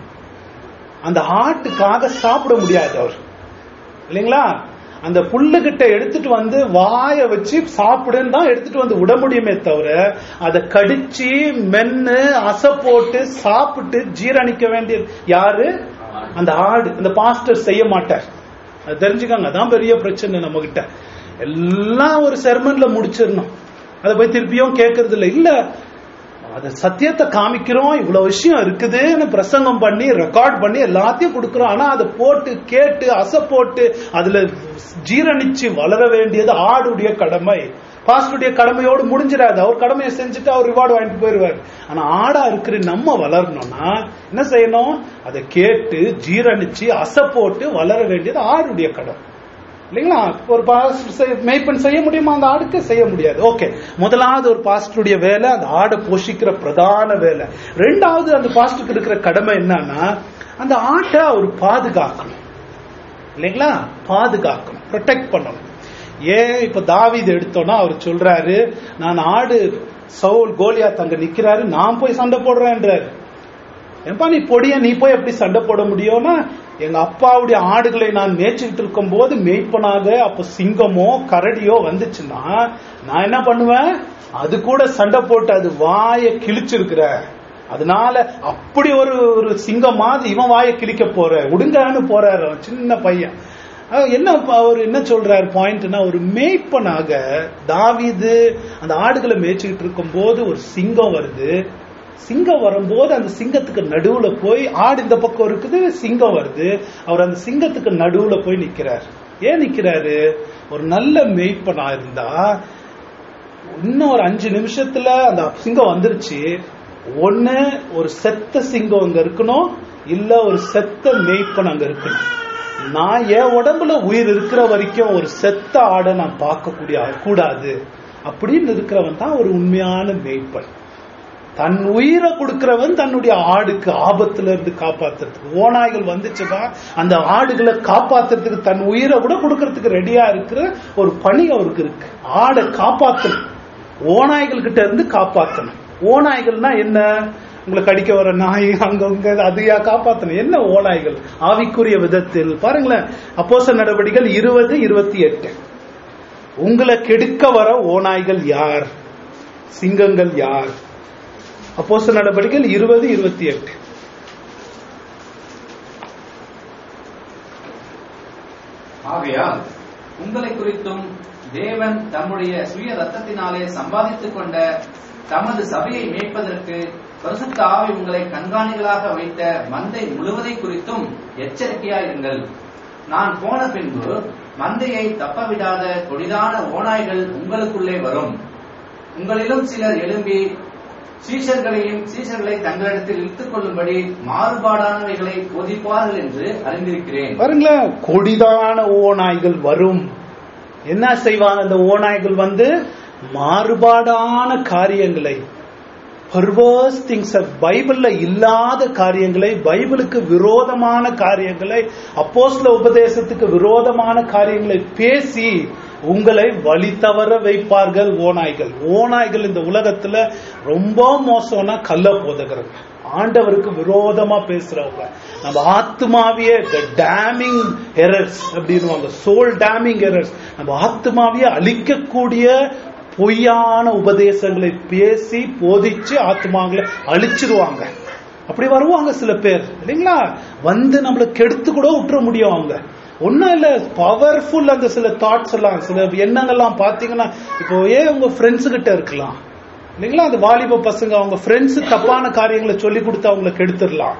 அந்த ஆட்டுக்காக சாப்பிட முடியாது அவர் இல்லைங்களா? அந்த புல்லுகிட்ட எடுத்துட்டு வந்து வாய வச்சு சாப்பிடுன்னு தான் எடுத்துட்டு வந்து விட முடியுமே தவிர அதை கடிச்சு மென்னு அசை போட்டு சாப்பிட்டு ஜீரணிக்க வேண்டியது யாரு? அந்த ஆடு. அந்த பாஸ்டர் செய்ய மாட்டார். அது தெரிஞ்சுக்காங்க. அதான் பெரிய பிரச்சனை நம்ம கிட்ட. எல்லாம் ஒரு செர்மன்ல முடிச்சிடணும். அதை போய் திருப்பியும் கேட்கறது இல்லை. இல்ல, அது சத்தியத்தை காமிக்கிறோம், இவ்வளவு விஷயம் இருக்குதுன்னு பிரசங்கம் பண்ணி ரெக்கார்ட் பண்ணி எல்லாத்தையும் கொடுக்கிறோம். ஆனா அதை போட்டு கேட்டு அசை போட்டு அதுல ஜீரணிச்சு வளர வேண்டியது ஆடுடைய கடமை. பாஸ்டருடைய கடமையோடு முடிஞ்சிடாது. அவர் கடமையை செஞ்சுட்டு அவர் ரிவார்டு வாங்கிட்டு போயிருவார். ஆனா ஆடா இருக்கிற நம்ம வளரணும்னா என்ன செய்யணும்? அதை கேட்டு ஜீரணிச்சு அசை போட்டு வளர வேண்டியது ஆடுடைய கடமை இல்லைங்களா? ஒரு பாஸ்டர் மேய்ப்பன் செய்ய முடியுமா? அந்த ஆடுக்கு செய்ய முடியாது. ஓகே, முதலாவது ஒரு பாஸ்டருடைய வேலை அந்த ஆடை போஷிக்கிற பிரதான வேலை. ரெண்டாவது அந்த பாஸ்டருக்கு இருக்கிற கடமை என்னன்னா அந்த ஆட்டை அவர் பாதுகாக்கணும் இல்லைங்களா? பாதுகாக்கணும், ப்ரொடெக்ட் பண்ணணும். ஏன் இப்ப தாவீது எடுத்தோம்னா அவர் சொல்றாரு, நான் ஆடு சவுல் கோலியாத் அங்க நிக்கிறாரு, நான் போய் சண்டை போடுறேன்றாரு. ஏன்பா நீ பொடிய நீ போய் எப்படி சண்டை போட முடியும்னா, எங்க அப்பாவுடைய ஆடுகளை நான் மேய்ச்சிட்டு இருக்கும் போது மேய்ப்பனாக அப்ப சிங்கமோ கரடியோ வந்துச்சுன்னா நான் என்ன பண்ணுவேன்? அது கூட சண்டை போட்டு அது வாயை கிழிச்சிருக்கிற, அதனால அப்படி ஒரு ஒரு சிங்கம் மாதிரி இவன் வாயை கிழிக்க போற உடுங்கன்னு போறாரு சின்ன பையன். என்ன அவர் என்ன சொல்றாரு பாயிண்ட்னா, ஒரு மேய்ப்பனாக தாவீது அந்த ஆடுகளை மேய்ச்சிக்கிட்டு இருக்கும் போது ஒரு சிங்கம் வருது. சிங்கம் வரும்போது அந்த சிங்கத்துக்கு நடுவுல போய், ஆடு இந்த பக்கம் இருக்குது, சிங்கம் வருது, அவர் அந்த சிங்கத்துக்கு நடுவுல போய் நிக்கிறார். ஏன் நிக்கிறாரு? ஒரு நல்ல மேய்ப்பனா இருந்தா இன்னும் ஒரு அஞ்சு நிமிஷத்துல அந்த சிங்கம் வந்துருச்சு, ஒண்ணு ஒரு செத்த சிங்கம் அங்க இருக்கணும், இல்ல ஒரு செத்த மேய்ப்பன் அங்க இருக்கணும். நான் என் உடம்புல உயிர் இருக்கிற வரைக்கும் ஒரு செத்த ஆடை நான் பார்க்கக்கூடிய கூடாது அப்படின்னு இருக்கிறவன் தான் ஒரு உண்மையான மேய்ப்பன். தன் உயிரை கொடுக்கிறவன் தன்னுடைய ஆடுக்கு ஆபத்துல இருந்து காப்பாத்துறதுக்கு, ஓநாய்கள் வந்துச்சுன்னா அந்த ஆடுகளை காப்பாத்துறதுக்கு தன் உயிரை கூட கொடுக்கறதுக்கு ரெடியா இருக்கிற ஒரு பணி அவருக்கு இருக்கு. ஆடை காப்பாற்றணும், ஓநாய்கள் கிட்ட இருந்து காப்பாற்றணும். ஓநாய்கள்னா என்ன? உங்களை கடிக்க வர நாய் அங்க அதையா காப்பாற்றணும். என்ன ஓநாய்கள் ஆவிக்குரிய விதத்தில் பாருங்களேன். அப்போஸ்தலர் நடவடிக்கைகள் இருபது இருபத்தி எட்டு உங்களை கெடுக்க வர ஓநாய்கள் யார்? சிங்கங்கள் யார்? அப்போஸ்தலர் நடவடிக்கைகள் இருபது இருபத்தி எட்டு. ஆகையால் உங்களை குறித்தும் தேவன் தம்முடைய சுய ரத்தத்தினாலே சம்பாதித்துக் கொண்ட தமது சபையை மேய்ப்பதற்கு பரிசுத்த ஆவி உங்களை கண்காணிகளாக வைத்த மந்தை முழுவதை குறித்தும் எச்சரிக்கையாயிருங்கள். நான் போன பின்பு மந்தையை தப்பவிடாத கொடிதான ஓநாய்கள் உங்களுக்குள்ளே வரும். உங்களிலும் சிலர் எழும்பி சீஷர்களையும் சீஷர்களை தங்களிடத்தில் இழுத்துக் கொள்ளும்படி மாறுபாடானவைகளை போதிப்பார்கள் என்று அறிந்திருக்கிறேன். பாருங்களேன், கொடிதான ஓநாய்கள் வரும். என்ன செய்வாங்க அந்த ஓநாய்கள்? வந்து மாறுபாடான காரியங்களை, perverse things, பைபிள்ல இல்லாத காரியங்களை, பைபிளுக்கு விரோதமான காரியங்களை, அப்போஸ்தல உபதேசத்துக்கு விரோதமான காரியங்களை பேசி உங்களை வழி தவற வைப்பார்கள் ஓநாய்கள். ஓநாய்கள் இந்த உலகத்துல ரொம்ப மோசம்னா கள்ள போதகர்கள், ஆண்டவருக்கு விரோதமா பேசுறவங்க, நம்ம ஆத்மாவியே டேமிங் எரர்ஸ் அப்படின்னுவாங்க, சோல் டேமிங் எரர்ஸ், நம்ம ஆத்மாவியே அழிக்கக்கூடிய பொய்யான உபதேசங்களை பேசி போதிச்சு ஆத்மாங்களை அழிச்சிருவாங்க. அப்படி வருவாங்க சில பேர் இல்லைங்களா? வந்து நம்மளை கெடுத்து கூட விட்டுற முடியும். அவங்க ஒன்னும் இல்ல, பவர்ஃபுல் அந்த சில தாட்ஸ் எல்லாம், சில எண்ணங்கள்லாம் பாத்தீங்கன்னா, இப்போ ஏன் உங்க ஃப்ரெண்ட்ஸு கிட்ட இருக்கலாம் இல்லைங்களா? அந்த வாலிப பசங்க அவங்க ஃப்ரெண்ட்ஸு தப்பான காரியங்களை சொல்லி கொடுத்து அவங்களை கெடுத்துடலாம்.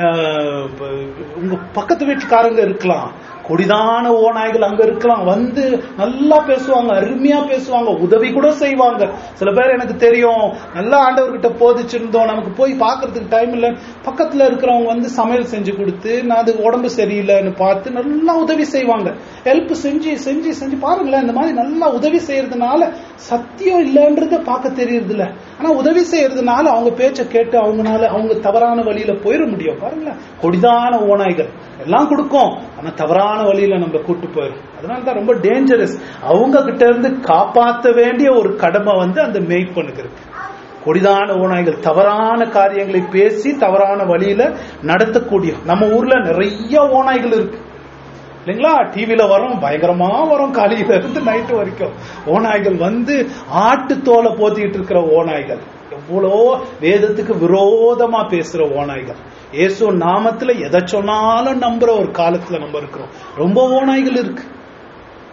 உங்க பக்கத்து வீட்டுக்காரங்க இருக்கலாம், கொடிதான ஓநாய்கள் அங்க இருக்கலாம், வந்து நல்லா பேசுவாங்க, அருமையா பேசுவாங்க, உதவி கூட செய்வாங்க. சில பேர் எனக்கு தெரியும், நல்லா ஆண்டவர்கிட்ட போதிச்சிருந்தோம், நமக்கு போய் பாக்குறதுக்கு டைம் இல்ல, பக்கத்துல இருக்கிறவங்க வந்து சமையல் செஞ்சு கொடுத்து, நான் அது உடம்பு சரியில்லைன்னு பார்த்து நல்லா உதவி செய்வாங்க. ஹெல்ப் செஞ்சு செஞ்சு செஞ்சு பாருங்களேன், இந்த மாதிரி நல்லா உதவி செய்யறதுனால சத்தியம் இல்லைன்றத பார்க்க தெரியுது இல்ல, ஆனா உதவி செய்யறதுனால அவங்க பேச்ச கேட்டு அவங்கனால அவங்க தவறான வழியில போயிட முடியும். பாருங்களேன், கொடிதான ஓநாய்கள் எல்லாம் கொடுக்கும், ஆனா தவறான வழியில நம்ம கூட்டு போயிடும். அதனாலதான் ரொம்ப டேஞ்சரஸ். அவங்க கிட்ட இருந்து காப்பாற்ற வேண்டிய ஒரு கடமை வந்து அந்த மேய்ப்பனுக்கு இருக்கு. கொடிதான ஓநாய்கள் தவறான காரியங்களை பேசி தவறான வழியில நடத்தக்கூடிய, நம்ம ஊர்ல நிறைய ஓநாய்கள் இருக்கு இல்லைங்களா? டிவில வரும், பயங்கரமா வரும், காலையில இருந்து நைட்டு வரைக்கும் ஓநாய்கள் வந்து ஆட்டு தோலை போத்திட்டு இருக்கிற ஓநாய்கள், எவ்வளோ வேதத்துக்கு விரோதமா பேசுற ஓநாய்கள், இயேசு நாமத்துல எதை சொன்னாலும் நம்புற ஒரு காலத்துல நம்ம இருக்கிறோம். ரொம்ப ஓநாய்கள் இருக்கு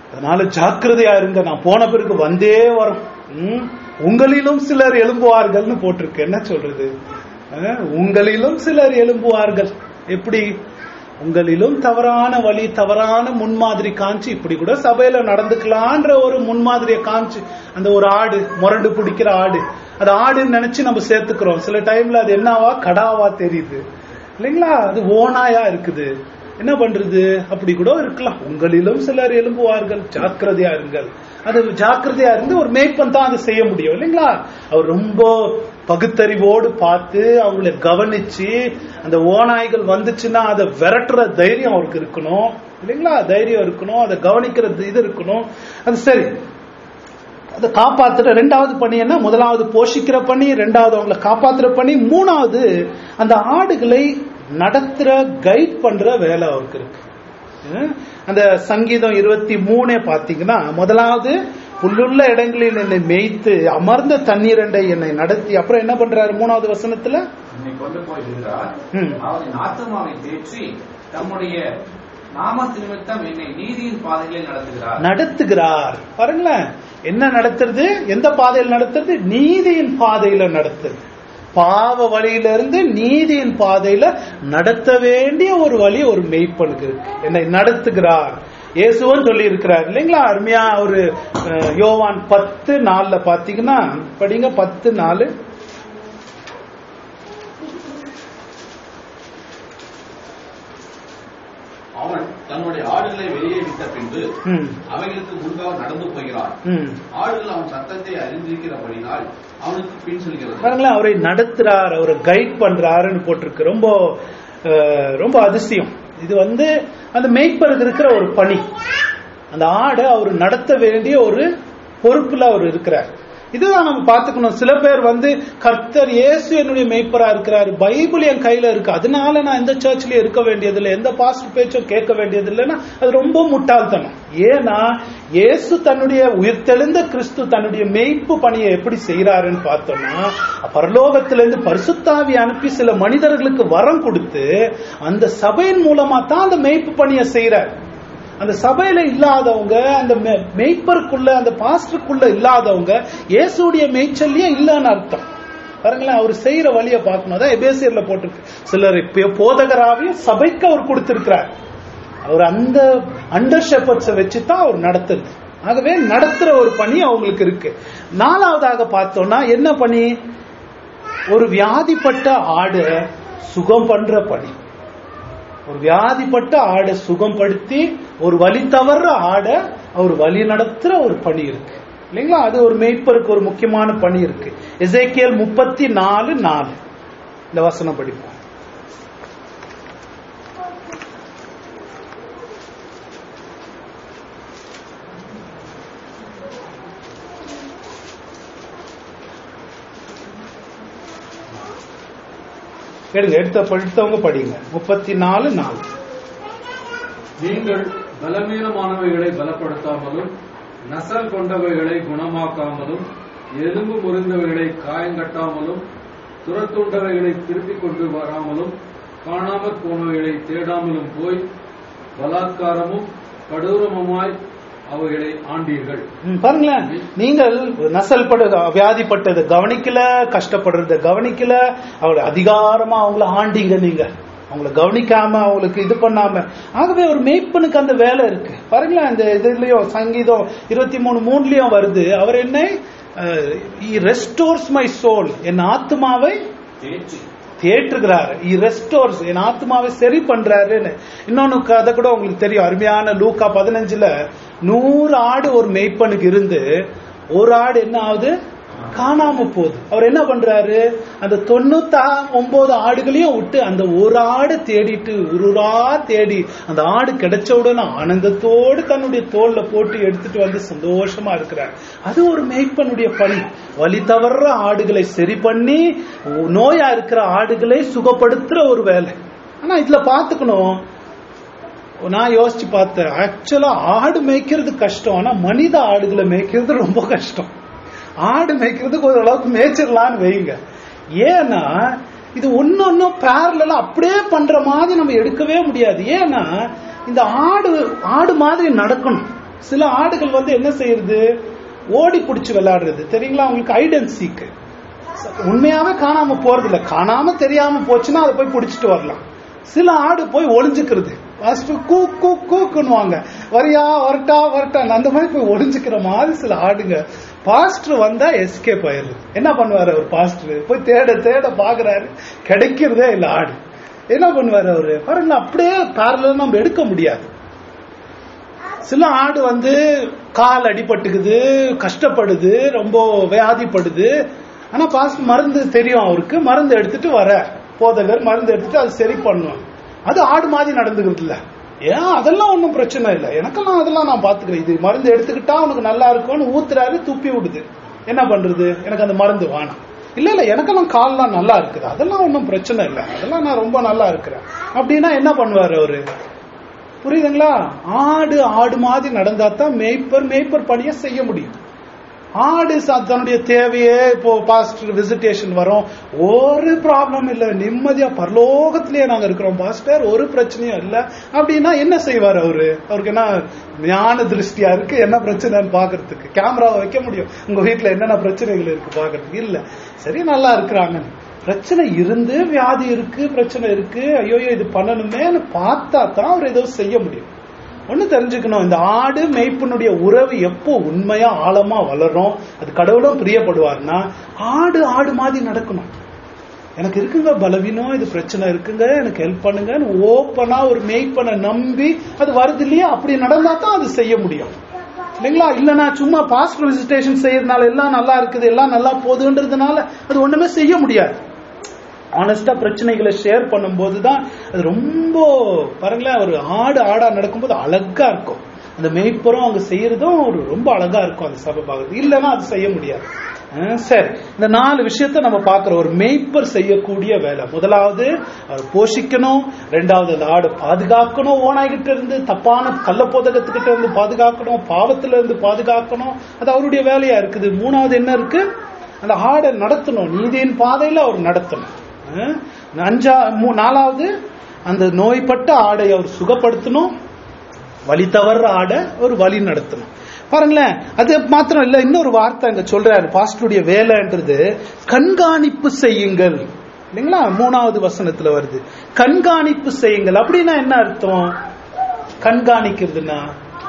அதனால ஜாக்கிரதையா இருங்க, நான் போன பிறகு வந்தே வரும். உம் உங்களிலும் சிலர் எழும்புவார்கள்னு போட்டிருக்கு. என்ன சொல்றது? அஹ், உங்களிலும் சிலர் எழும்புவார்கள். எப்படி? உங்களிலும் தவறான வழி, தவறான முன்மாதிரி காமிச்சு, இப்படி கூட சபையில நடந்துக்கலான்ற ஒரு முன்மாதிரியை காமிச்சு, அந்த ஒரு ஆடு முரண்டு பிடிக்கிற ஆடு, அது ஆடுன்னு நினைச்சு நம்ம சேர்த்துக்கிறோம். சில டைம்ல அது என்னவா கடாவா தெரியுது இல்லைங்களா? அது ஓனாயா இருக்குது. என்ன பண்றது? அப்படி கூட இருக்கலாம். உங்களிலும் சிலர் எழும்புவார்கள், ஜாக்கிரதையா இருங்கள். அது ஜாக்கிரதையா இருந்து ஒரு மேய்ப்பன் தான் அதை செய்ய முடியும் இல்லைங்களா? அவர் ரொம்ப பகுத்தறிவோடு பார்த்து அவங்களை கவனிச்சு, அந்த ஓநாய்கள் வந்துச்சுன்னா அதை விரட்டுற தைரியம் அவருக்கு இருக்கணும் இல்லைங்களா? தைரியம் இருக்கணும், அதை கவனிக்கிற இது இருக்கணும். அது சரி, அதை காப்பாத்துற ரெண்டாவது பணி என்ன? முதலாவது போஷிக்கிற பணி, ரெண்டாவது அவங்களை காப்பாத்துற பணி, மூணாவது அந்த ஆடுகளை நடத்துற கைட் பண்ற வேலை அவருக்கு இருக்கு. அந்த சங்கீதம் இருபத்தி மூணே பாத்தீங்கன்னா, முதலாவது புல்லுள்ள இடங்களில் என்னை மேய்த்து அமர்ந்த தண்ணீரண்டை என்னை நடத்தி, அப்புறம் என்ன பண்றாரு மூணாவது வசனத்துல? என்னை கொண்டு போய் விடுகிறார், அவரின் ஆத்துமாவை தேற்றி தம்முடைய நாமத்து நிமித்தம் என்னை நீதியின் பாதைகளில் நடத்துகிறார். நடத்துகிறார் பாருங்களேன், என்ன நடத்துறது? எந்த பாதையில் நடத்துறது? நீதியின் பாதையில நடத்துறது. பாவ வழியிலிருந்து நீதியின் பாதையில நடத்த வேண்டிய ஒரு வழி ஒரு மெய்ப்பனுக்கு இருக்கு. என்னை நடத்துகிறார். இயேசுவும் சொல்லி இருக்கிறார் இல்லைங்களா? அருமையா ஒரு யோவான் பத்து நாலுல பாத்தீங்கன்னா, படிங்க பத்து நாலு. அவன் தன்னுடைய ஆடுகளை வெளியே விட்ட பின்பு அவைகளுக்கு முன்பாக நடந்து போகிறான். ஆடுகள் அவன் சத்தத்தை அறிந்திருக்கிறபடினால் அவனுக்கு பின் செல்கிறது. அவரை நடத்துறார், அவரை கைட் பண்றாருன்னு போட்டிருக்கு. ரொம்ப ரொம்ப அதிசயம். இது வந்து அந்த மேய்ப்பருக்கு இருக்கிற ஒரு பணி. அந்த ஆடை அவர் நடத்த வேண்டிய ஒரு பொறுப்புல அவர் இருக்கிறார். இதுதான் நம்ம பாத்துக்கணும். சில பேர் வந்து கர்த்தர் இயேசு என்னுடைய மேய்ப்பரா இருக்கிறாரு, பைபிள் என் கையில இருக்கு, அதனால நான் எந்த சர்ச்லயும் இருக்க வேண்டியது இல்லை, எந்த பாஸ்டர் பேச்சோ கேட்க வேண்டியது இல்லைன்னா அது ரொம்ப முட்டாள்தனம். ஏன்னா இயேசு தன்னுடைய உயிர்த்தெழுந்த கிறிஸ்து தன்னுடைய மேய்ப்பு பணியை எப்படி செய்யறாருன்னு பார்த்தோம்னா, பரலோகத்திலிருந்து பரிசுத்தாவி அனுப்பி சில மனிதர்களுக்கு வரம் கொடுத்து அந்த சபையின் மூலமா தான் அந்த மேய்ப்பு பணியை செய்யறாரு. அந்த சபையில இல்லாதவங்க, அந்த மேய்ப்பருக்குள்ள, அந்த பாஸ்டருக்குள்ள இல்லாதவங்க இயேசுடைய மேய்ச்சல்லையே இல்லன்னு அர்த்தம். பாருங்களேன், அவர் செய்யற வழியை பார்க்கணும். அதான் எபேசியர்ல போட்டிருக்கு. சிலர் போதகராவையும் சபைக்கு அவர் கொடுத்திருக்கிறார். அவர் அந்த அண்டர் ஷெப்பர்ட்ஸை வச்சுதான் அவர் நடத்துறது. ஆகவே நடத்துற ஒரு பணி அவங்களுக்கு இருக்கு. நாலாவதாக பார்த்தோம்னா என்ன பணி? ஒரு வியாதிப்பட்ட ஆடு சுகம் பண்ற பணி. ஒரு வியாதிப்பட்ட ஆடை சுகம்படுத்தி ஒரு வழி தவற ஆடை அவர் வழி நடத்துற ஒரு பணி இருக்கு இல்லைங்களா? அது ஒரு மேய்ப்பருக்கு ஒரு முக்கியமான பணி இருக்கு. எசேக்கியேல் முப்பத்தி நாலு நாலு இந்த வசனம் படிப்போம். எடுங்க, எடுத்த படித்தவங்க படிங்க. முப்பத்தி நாலு நாலு. நீங்கள் பலவீனமானவைகளை பலப்படுத்தாமலும், நசல் கொண்டவைகளை குணமாக்காமலும், எலும்பு முறிந்தவைகளை காயங்கட்டாமலும், துரத்துண்டவைகளை திருப்பிக் கொண்டு வராமலும், காணாமற் போனவைகளை தேடாமலும் போய் பலாத்காரமும் கடூரமுமாய் அவைகளை ஆண்டீர்கள். பாருங்களேன், நீங்கள் நசல் படு வியாதிப்பட்டதை கவனிக்கல, கஷ்டப்படுறத கவனிக்கல, அவங்களை அதிகாரமா அவங்கள ஆண்டீங்க. நீங்க அவங்களை கவனிக்காம, அவங்களுக்கு இது பண்ணாம. ஆகவே ஒரு மேய்ப்பனுக்கு அந்த வேலை இருக்கு. பாருங்களேன், இந்த இதுலயும் சங்கீதம் இருபத்தி மூணு மூணுலயும் வருது. அவர் என்ன ரெஸ்டோர்ஸ் மை சோல், என் ஆத்மாவை தேற்றுகிறாரு. ரெஸ்டோர்ஸ், என் ஆத்மாவை சரி பண்றாருன்னு. இன்னொன்னு கதை கூட உங்களுக்கு தெரியும். அருமையான லூக்கா பதினஞ்சுல நூறு ஆடு ஒரு மேய்ப்பனுக்கு இருந்து ஒரு ஆடு என்ன ஆகுது? காணாம போகுது. அவர் என்ன பண்றாரு? அந்த தொண்ணூத்தி ஒன்பது ஆடுகளையும் விட்டு அந்த ஒரு ஆடு தேடிட்டு ஒருரா தேடி அந்த ஆடு கிடைச்ச உடனே ஆனந்தத்தோடு தன்னுடைய தோல்ல போட்டு எடுத்துட்டு வந்து சந்தோஷமா இருக்கிறார். அது ஒரு மேய்ப்பனுடைய பணி. வழி தவற ஆடுகளை சரி பண்ணி நோயா இருக்கிற ஆடுகளை சுகப்படுத்துற ஒரு வேலை. ஆனா இதுல பாத்துக்கணும், நான் யோசிச்சு பார்த்தேன். ஆக்சுவலா ஆடு மேய்க்கிறது கஷ்டம், ஆனா மனித ஆடுகளை மேய்க்கிறது ரொம்ப கஷ்டம். ஆடு மேய்க்கிறதுக்கு ஓரளவுக்கு மேய்ச்சிடலான்னு வைங்க. ஏன்னா இது ஒன்னொன்னும் பேரலா அப்படியே பண்ற மாதிரி நம்ம எடுக்கவே முடியாது. ஏன்னா இந்த ஆடு ஆடு மாதிரி நடக்கணும். சில ஆடுகள் வந்து என்ன செய்யுது, ஓடி பிடிச்சு விளையாடுறது தெரியுங்களா உங்களுக்கு, ஹைட் அண்ட் சீக். உண்மையாவே காணாம போறது இல்ல, காணாம தெரியாம போச்சுன்னா அதை போய் பிடிச்சிட்டு வரலாம். சில ஆடு போய் ஒளிஞ்சுக்கிறது, கூ கூ கூக்குன்னுவாங்க, வரியா வரட்டா வரட்டா அந்த மாதிரி போய் ஒளிஞ்சுக்கிற மாதிரி சில ஆடுங்க. பாஸ்டர் வந்தா எஸ்கேப் ஆயிருது. என்ன பண்ணுவாரு அவர் பாஸ்டர், போய் தேட தேட பாக்குறாரு, கிடைக்கிறதே இல்ல ஆடு. என்ன பண்ணுவாரு அவரு பாருங்க, அப்படியே பேரலா நம்ம எடுக்க முடியாது. சில ஆடு வந்து கால் அடிபட்டுக்குது, கஷ்டப்படுது, ரொம்ப வியாதிப்படுது. ஆனா பாஸ்டர் மருந்து தெரியும் அவருக்கு, மருந்து எடுத்துட்டு வர போதகர் மருந்து எடுத்துட்டு அது சரி பண்ணும். அது ஆடு மாதிரி நடந்துக்கிறது இல்ல. ஏன் அதெல்லாம் ஒன்றும் பிரச்சனை இல்லை, எனக்கெல்லாம் அதெல்லாம் நான் பாத்துக்கிறேன், இது மருந்து எடுத்துக்கிட்டா உனக்கு நல்லா இருக்கும்னு ஊத்துறாரு, துப்பி விடுது. என்ன பண்றது, எனக்கு அந்த மருந்து வேணாம். இல்ல இல்ல எனக்கெல்லாம் கால்லாம் நல்லா இருக்குது, அதெல்லாம் ஒன்றும் பிரச்சனை இல்லை, அதெல்லாம் நான் ரொம்ப நல்லா இருக்கிறேன் அப்படின்னா என்ன பண்ணுவாரு அவரு, புரியுதுங்களா? ஆடு ஆடு மாதிரி நடந்தா தான் மேய்ப்பர் மேய்ப்பர் பணியை செய்ய முடியும். ஆடு தன்னுடைய தேவையே, இப்போ பாஸ்டர் விசிட்டேஷன் வரும், ஒரு ப்ராப்ளம் இல்ல, நிம்மதியா பரலோகத்திலேயே நாங்க இருக்கிறோம் பாஸ்டர், ஒரு பிரச்சனையும் இல்ல அப்படின்னா என்ன செய்வார் அவரு? அவருக்கு என்ன ஞான திருஷ்டியா இருக்கு, என்ன பிரச்சனைன்னு பாக்குறதுக்கு கேமராவை வைக்க முடியும், உங்க வீட்டுல என்னென்ன பிரச்சனைகள் இருக்கு பாக்குறதுக்கு இல்ல. சரி நல்லா இருக்கிறாங்க, பிரச்சனை இருந்து வியாதி இருக்கு, பிரச்சனை இருக்கு, ஐயோ இது பண்ணணுமேன்னு பார்த்தா தான் அவர் ஏதோ செய்ய முடியும். ஒண்ணு தெரிஞ்சுக்கணும், இந்த ஆடு மேய்ப்பனுடைய உறவு எப்போ உண்மையா ஆழமா வளரும், அது கடவுளும் பிரியப்படுவார்னா ஆடு ஆடு மாதிரி நடக்கணும். எனக்கு இருக்குங்க பலவீனம், இது பிரச்சனை இருக்குங்க, எனக்கு ஹெல்ப் பண்ணுங்க, ஓப்பனா ஒரு மேய்ப்பனை நம்பி அது வருது இல்லையா, அப்படி நடந்தா தான் அது செய்ய முடியும் இல்லைங்களா? இல்லைன்னா சும்மா பாஸ்டர் விசிட்டேஷன் செய்யறதுனால எல்லாம் நல்லா இருக்குது, எல்லாம் நல்லா போகுதுன்றதுனால அது ஒண்ணுமே செய்ய முடியாது. ஆனஸ்டா பிரச்சனைகளை ஷேர் பண்ணும் போதுதான் அது ரொம்ப பாருங்களேன், ஒரு ஆடு ஆடா நடக்கும்போது அழகா இருக்கும். அந்த மேய்ப்பரும் அவங்க செய்யறதும் ஒரு ரொம்ப அழகா இருக்கும் அந்த சபை பாக்குறது. இல்லைன்னா அது செய்ய முடியாது. சரி, இந்த நாலு விஷயத்த நம்ம பாக்குறோம். ஒரு மேய்ப்பர் செய்யக்கூடிய வேலை, முதலாவது அவர் போஷிக்கணும், ரெண்டாவது அந்த ஆடு பாதுகாக்கணும், ஓனாய்கிட்ட இருந்து தப்பான கள்ள போதகத்துக்கிட்ட இருந்து பாதுகாக்கணும், பாவத்துல இருந்து பாதுகாக்கணும், அது அவருடைய வேலையா இருக்குது. மூணாவது என்ன இருக்கு, அந்த ஆடை நடத்தணும், நீதியின் பாதையில அவர் நடத்தணும். அஞ்சா நாலாவது அந்த நோய்பட்ட ஆடை அவர் சுகப்படுத்தணும், வழி தவற ஆடை ஒரு வழி நடத்தணும். பாருங்களேன், அது மாத்திரம் இல்ல, இன்னொரு வார்த்தை அங்க சொல்றாரு, பாஸ்டருடைய வேலைன்றது கண்காணிப்பு செய்யுங்கள் இல்லைங்களா? மூணாவது வசனத்துல வருது, கண்காணிப்பு செய்யுங்கள். அப்படின்னா என்ன அர்த்தம்? கண்காணிக்கிறதுனா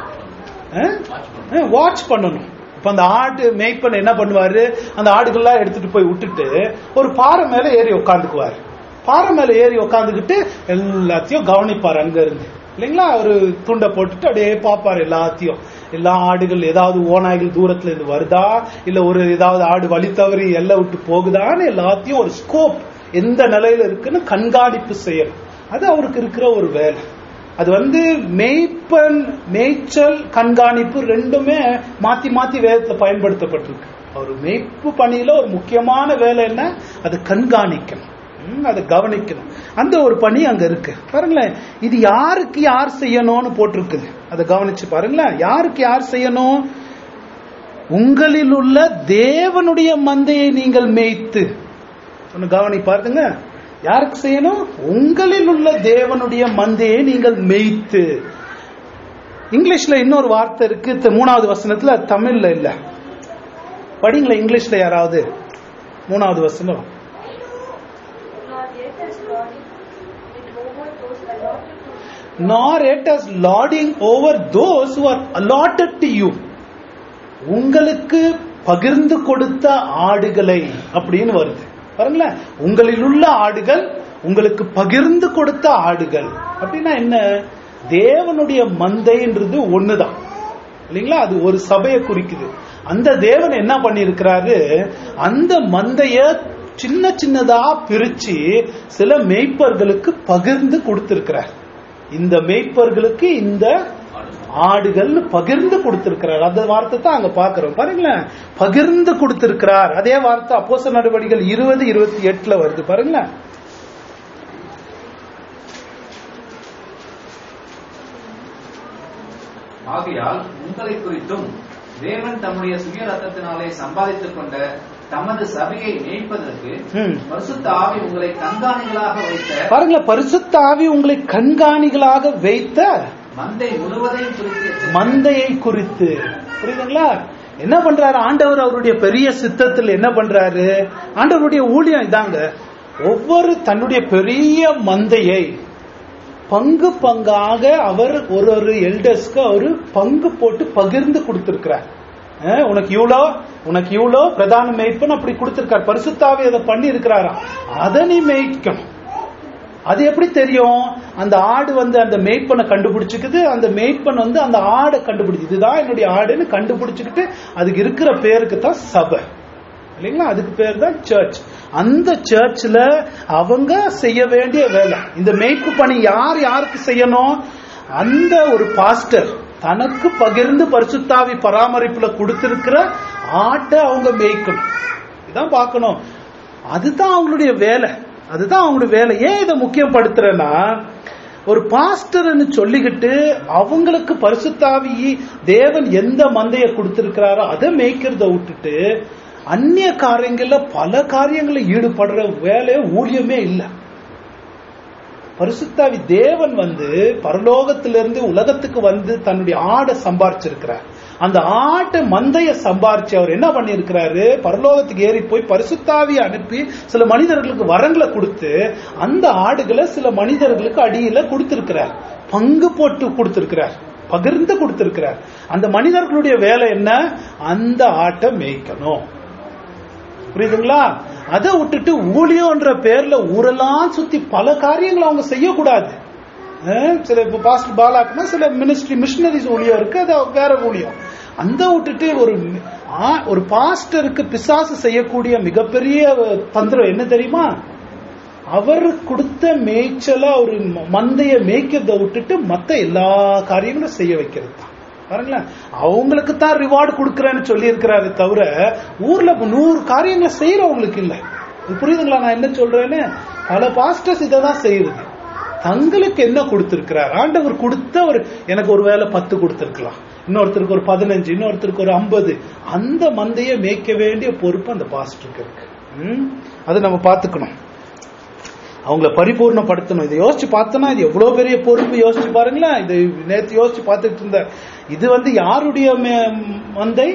வாட்ச் பண்ணணும். இப்ப அந்த ஆடு மேய்ப்பன் என்ன பண்ணுவாரு, அந்த ஆடுகள்லாம் எடுத்துட்டு போய் விட்டுட்டு ஒரு பாறை மேல ஏறி உட்காந்துக்குவாரு. பாறை மேல ஏறி உட்காந்துக்கிட்டு எல்லாத்தையும் கவனிப்பாரு அங்க இருந்து இல்லைங்களா? ஒரு துண்டை போட்டுட்டு அப்படியே பாப்பாரு எல்லாத்தையும், எல்லா ஆடுகள் ஏதாவது ஓநாய்கள் தூரத்துல இருந்து வருதா, இல்ல ஒரு ஏதாவது ஆடு வழி தவறி எல்லாம் விட்டு போகுதான்னு எல்லாத்தையும் ஒரு ஸ்கோப் எந்த நிலையில இருக்குன்னு கண்காணிப்பு செய்யணும். அது அவருக்கு இருக்கிற ஒரு வேலை. அது வந்து மேய்ப்பன் மேய்ச்சல் கண்காணிப்பு ரெண்டுமே மாத்தி மாத்தி வேதத்துல பயன்படுத்தப்பட்டிருக்கு. அவர் மேய்ப்பு பணியில ஒரு முக்கியமான வேலை என்ன, அது கண்காணிக்கணும், அதை கவனிக்கணும். அந்த ஒரு பணி அங்க இருக்கு. பாருங்களேன், இது யாருக்கு யார் செய்யணும்னு போட்டிருக்குது, அதை கவனிச்சு பாருங்களேன். யாருக்கு யார் செய்யணும்? உங்களில் உள்ள தேவனுடைய மந்தையை நீங்கள் மேய்த்து. ஒன்னு கவனி பாருங்க, யாருக்கு செய்யணும்? உங்களில் உள்ள தேவனுடைய மந்தையை நீங்கள் மேய்த்து. இங்கிலீஷ்ல இன்னொரு வார்த்தை இருக்கு, மூணாவது வசனத்துல, தமிழ்ல இல்ல. படிங்களா இங்கிலீஷ்ல யாராவது, மூணாவது வசனம். Nor yet as lording over those who are allotted to you. உங்களுக்கு பகிர்ந்து கொடுத்த ஆடுகளை அப்படின்னு வருது பாருங்களேன். உங்களில் உள்ள ஆடுகள், உங்களுக்கு பகிர்ந்து கொடுத்த ஆடுகள் அப்படின்னா என்ன? தேவனுடைய மந்தைன்றது ஒண்ணுதான் இல்லைங்களா? அது ஒரு சபையை குறிக்குது. அந்த தேவன் என்ன பண்ணி இருக்கிறாரு, அந்த மந்தைய சின்ன சின்னதா பிரிச்சு சில மேய்ப்பர்களுக்கு பகிர்ந்து கொடுத்திருக்கிறார். இந்த மேய்ப்பர்களுக்கு இந்த ஆடுகள் பகிர்ந்து கொடுத்திருக்கிறார். அந்த வார்த்தை தான் அங்க பாக்குறோம் பாருங்களேன், பகிர்ந்து கொடுத்திருக்கிறார். அதே வார்த்தை அப்போஸ்தலர் நடவடிக்கைகள் இருபது இருபத்தி எட்டுல வருது பாருங்களேன். ஆகையால் உங்களை குறித்தும் தேவன் தம்முடைய சுய ரத்தத்தினாலே சம்பாதித்துக் கொண்ட தமது சபையை மேய்ப்பதற்கு பரிசுத்த ஆவி உங்களை கண்காணிகளாக வைத்த, பாருங்களேன், பரிசுத்த ஆவி உங்களை கண்காணிகளாக வைத்த மந்தை முழுவதையும் குறித்து மந்தையை குறித்து. புரியுதுங்களா? என்ன பண்றாரு ஆண்டவர்? அவருடைய பெரிய சித்தத்தில் என்ன பண்றாரு? ஆண்டவருடைய ஊழியம் இதாங்க. ஒவ்வொரு தன்னுடைய பெரிய மந்தையை பங்கு பங்காக அவர் ஒரு ஒரு எல்டர்ஸ்க்கு அவரு பங்கு போட்டு பகிர்ந்து கொடுத்திருக்கிறார். உனக்கு இவ்வளோ, உனக்கு இவ்வளோ பிரதான மேய்ப்பன் அப்படி கொடுத்திருக்கார். பரிசுத்தாவே அதை பண்ணி இருக்கிறாரா, அதை நீ மேய்க்கணும். அது எப்படி தெரியும்? அந்த ஆடு வந்து அந்த மேய்ப்பனை கண்டுபிடிச்சுக்குது, அந்த மேய்ப்பன் வந்து அந்த ஆடை கண்டுபிடிச்சு இதுதான் என்னுடைய ஆடுன்னு கண்டுபிடிச்சுக்கிட்டு அதுக்கு இருக்கிற பேருக்கு தான் சபை இல்லைங்களா? அதுக்கு பேர் தான் சர்ச். அந்த சர்ச்ல அவங்க செய்ய வேண்டிய வேலை, இந்த மேய்ப்பு பணி யார் யாருக்கு செய்யணும்? அந்த ஒரு பாஸ்டர் தனக்கு பகிர்ந்து பரிசுத்தாவி பராமரிப்புல கொடுத்திருக்கிற ஆட்டை அவங்க மேய்க்கணும். இதான் பார்க்கணும். அதுதான் அவங்களுடைய வேலை, அதுதான் அவங்களுடைய வேலை. ஏன் இதை முக்கியப்படுத்துறேன்னா, ஒரு பாஸ்டர்னு சொல்லிக்கிட்டு அவங்களுக்கு பரிசுத்தாவி தேவன் எந்த மந்தைய கொடுத்திருக்கிறாரோ அதை மேய்க்கிறத விட்டுட்டு அந்நிய காரியங்கள்ல பல காரியங்களை ஈடுபடுற வேலை ஊழியமே இல்லை. பரிசுத்தாவி தேவன் வந்து பரலோகத்திலிருந்து உலகத்துக்கு வந்து தன்னுடைய ஆடை சம்பாரிச்சிருக்கிறார். அந்த ஆட்டை மந்தைய சம்பாரிச்சு அவர் என்ன பண்ணி இருக்கிறாரு? பரலோகத்துக்கு ஏறி போய் பரிசுத்தாவியை அனுப்பி சில மனிதர்களுக்கு வரங்களை கொடுத்து அந்த ஆடுகளை சில மனிதர்களுக்கு அடியில கொடுத்திருக்கிறார், பங்கு போட்டு கொடுத்திருக்கிறார், பகிர்ந்து கொடுத்திருக்கிறார். அந்த மனிதர்களுடைய வேலை என்ன? அந்த ஆட்டை மேய்க்கணும். புரியுதுங்களா? அதை விட்டுட்டு ஊழியம்ன்ற பேர்ல ஊரெல்லாம் சுத்தி பல காரியங்களை அவங்க செய்யக்கூடாது. சில இப்ப பாஸ்டர் பாலாக்குனா சில மினிஸ்ட்ரி மிஷனரிஸ் ஊழியம் இருக்கு, அது வேற ஊழியம். அந்த விட்டுட்டு ஒரு ஒரு பாஸ்டருக்கு பிசாசு செய்யக்கூடிய மிகப்பெரிய தந்திரம் என்ன தெரியுமா? அவர் கொடுத்த மேய்ச்சலா ஒரு மந்தைய மேய்க்கிறத விட்டுட்டு மத்த எல்லா காரியங்களும் செய்ய வைக்கிறது தான். பாருங்களேன், அவங்களுக்கு தான் ரிவார்டு கொடுக்கறேன்னு சொல்லி இருக்கிறாரு தவிர ஊர்ல நூறு காரியங்களை செய்யறவங்களுக்கு இல்ல. புரியுதுங்களா நான் என்ன சொல்றேன்னு? பல பாஸ்டர்ஸ் இதை தான் செய்யறது. தங்களுக்கு என்ன கொடுத்திருக்கிறார் ஆண்டவர் கொடுத்த ஒரு, எனக்கு ஒரு வேலை பத்து கொடுத்திருக்கலாம், இன்னொருத்தருக்கு ஒரு பதினஞ்சு, இன்னொருத்தருக்கு ஒரு ஐம்பது. அந்த மந்தையை மேய்க்க வேண்டிய பொறுப்பு அந்த பாஸ்டருக்கு இருக்கு. உம் அது நம்ம பாத்துக்கணும், அவங்கள பரிபூர்ணப்படுத்தணும். இதை யோசிச்சு பார்த்தோம்னா இது எவ்வளவு பெரிய பொறுப்பு. யோசிச்சு பாருங்களேன். இது நேற்று யோசிச்சு பார்த்துட்டு இருந்த, இது வந்து யாருடைய மந்தை?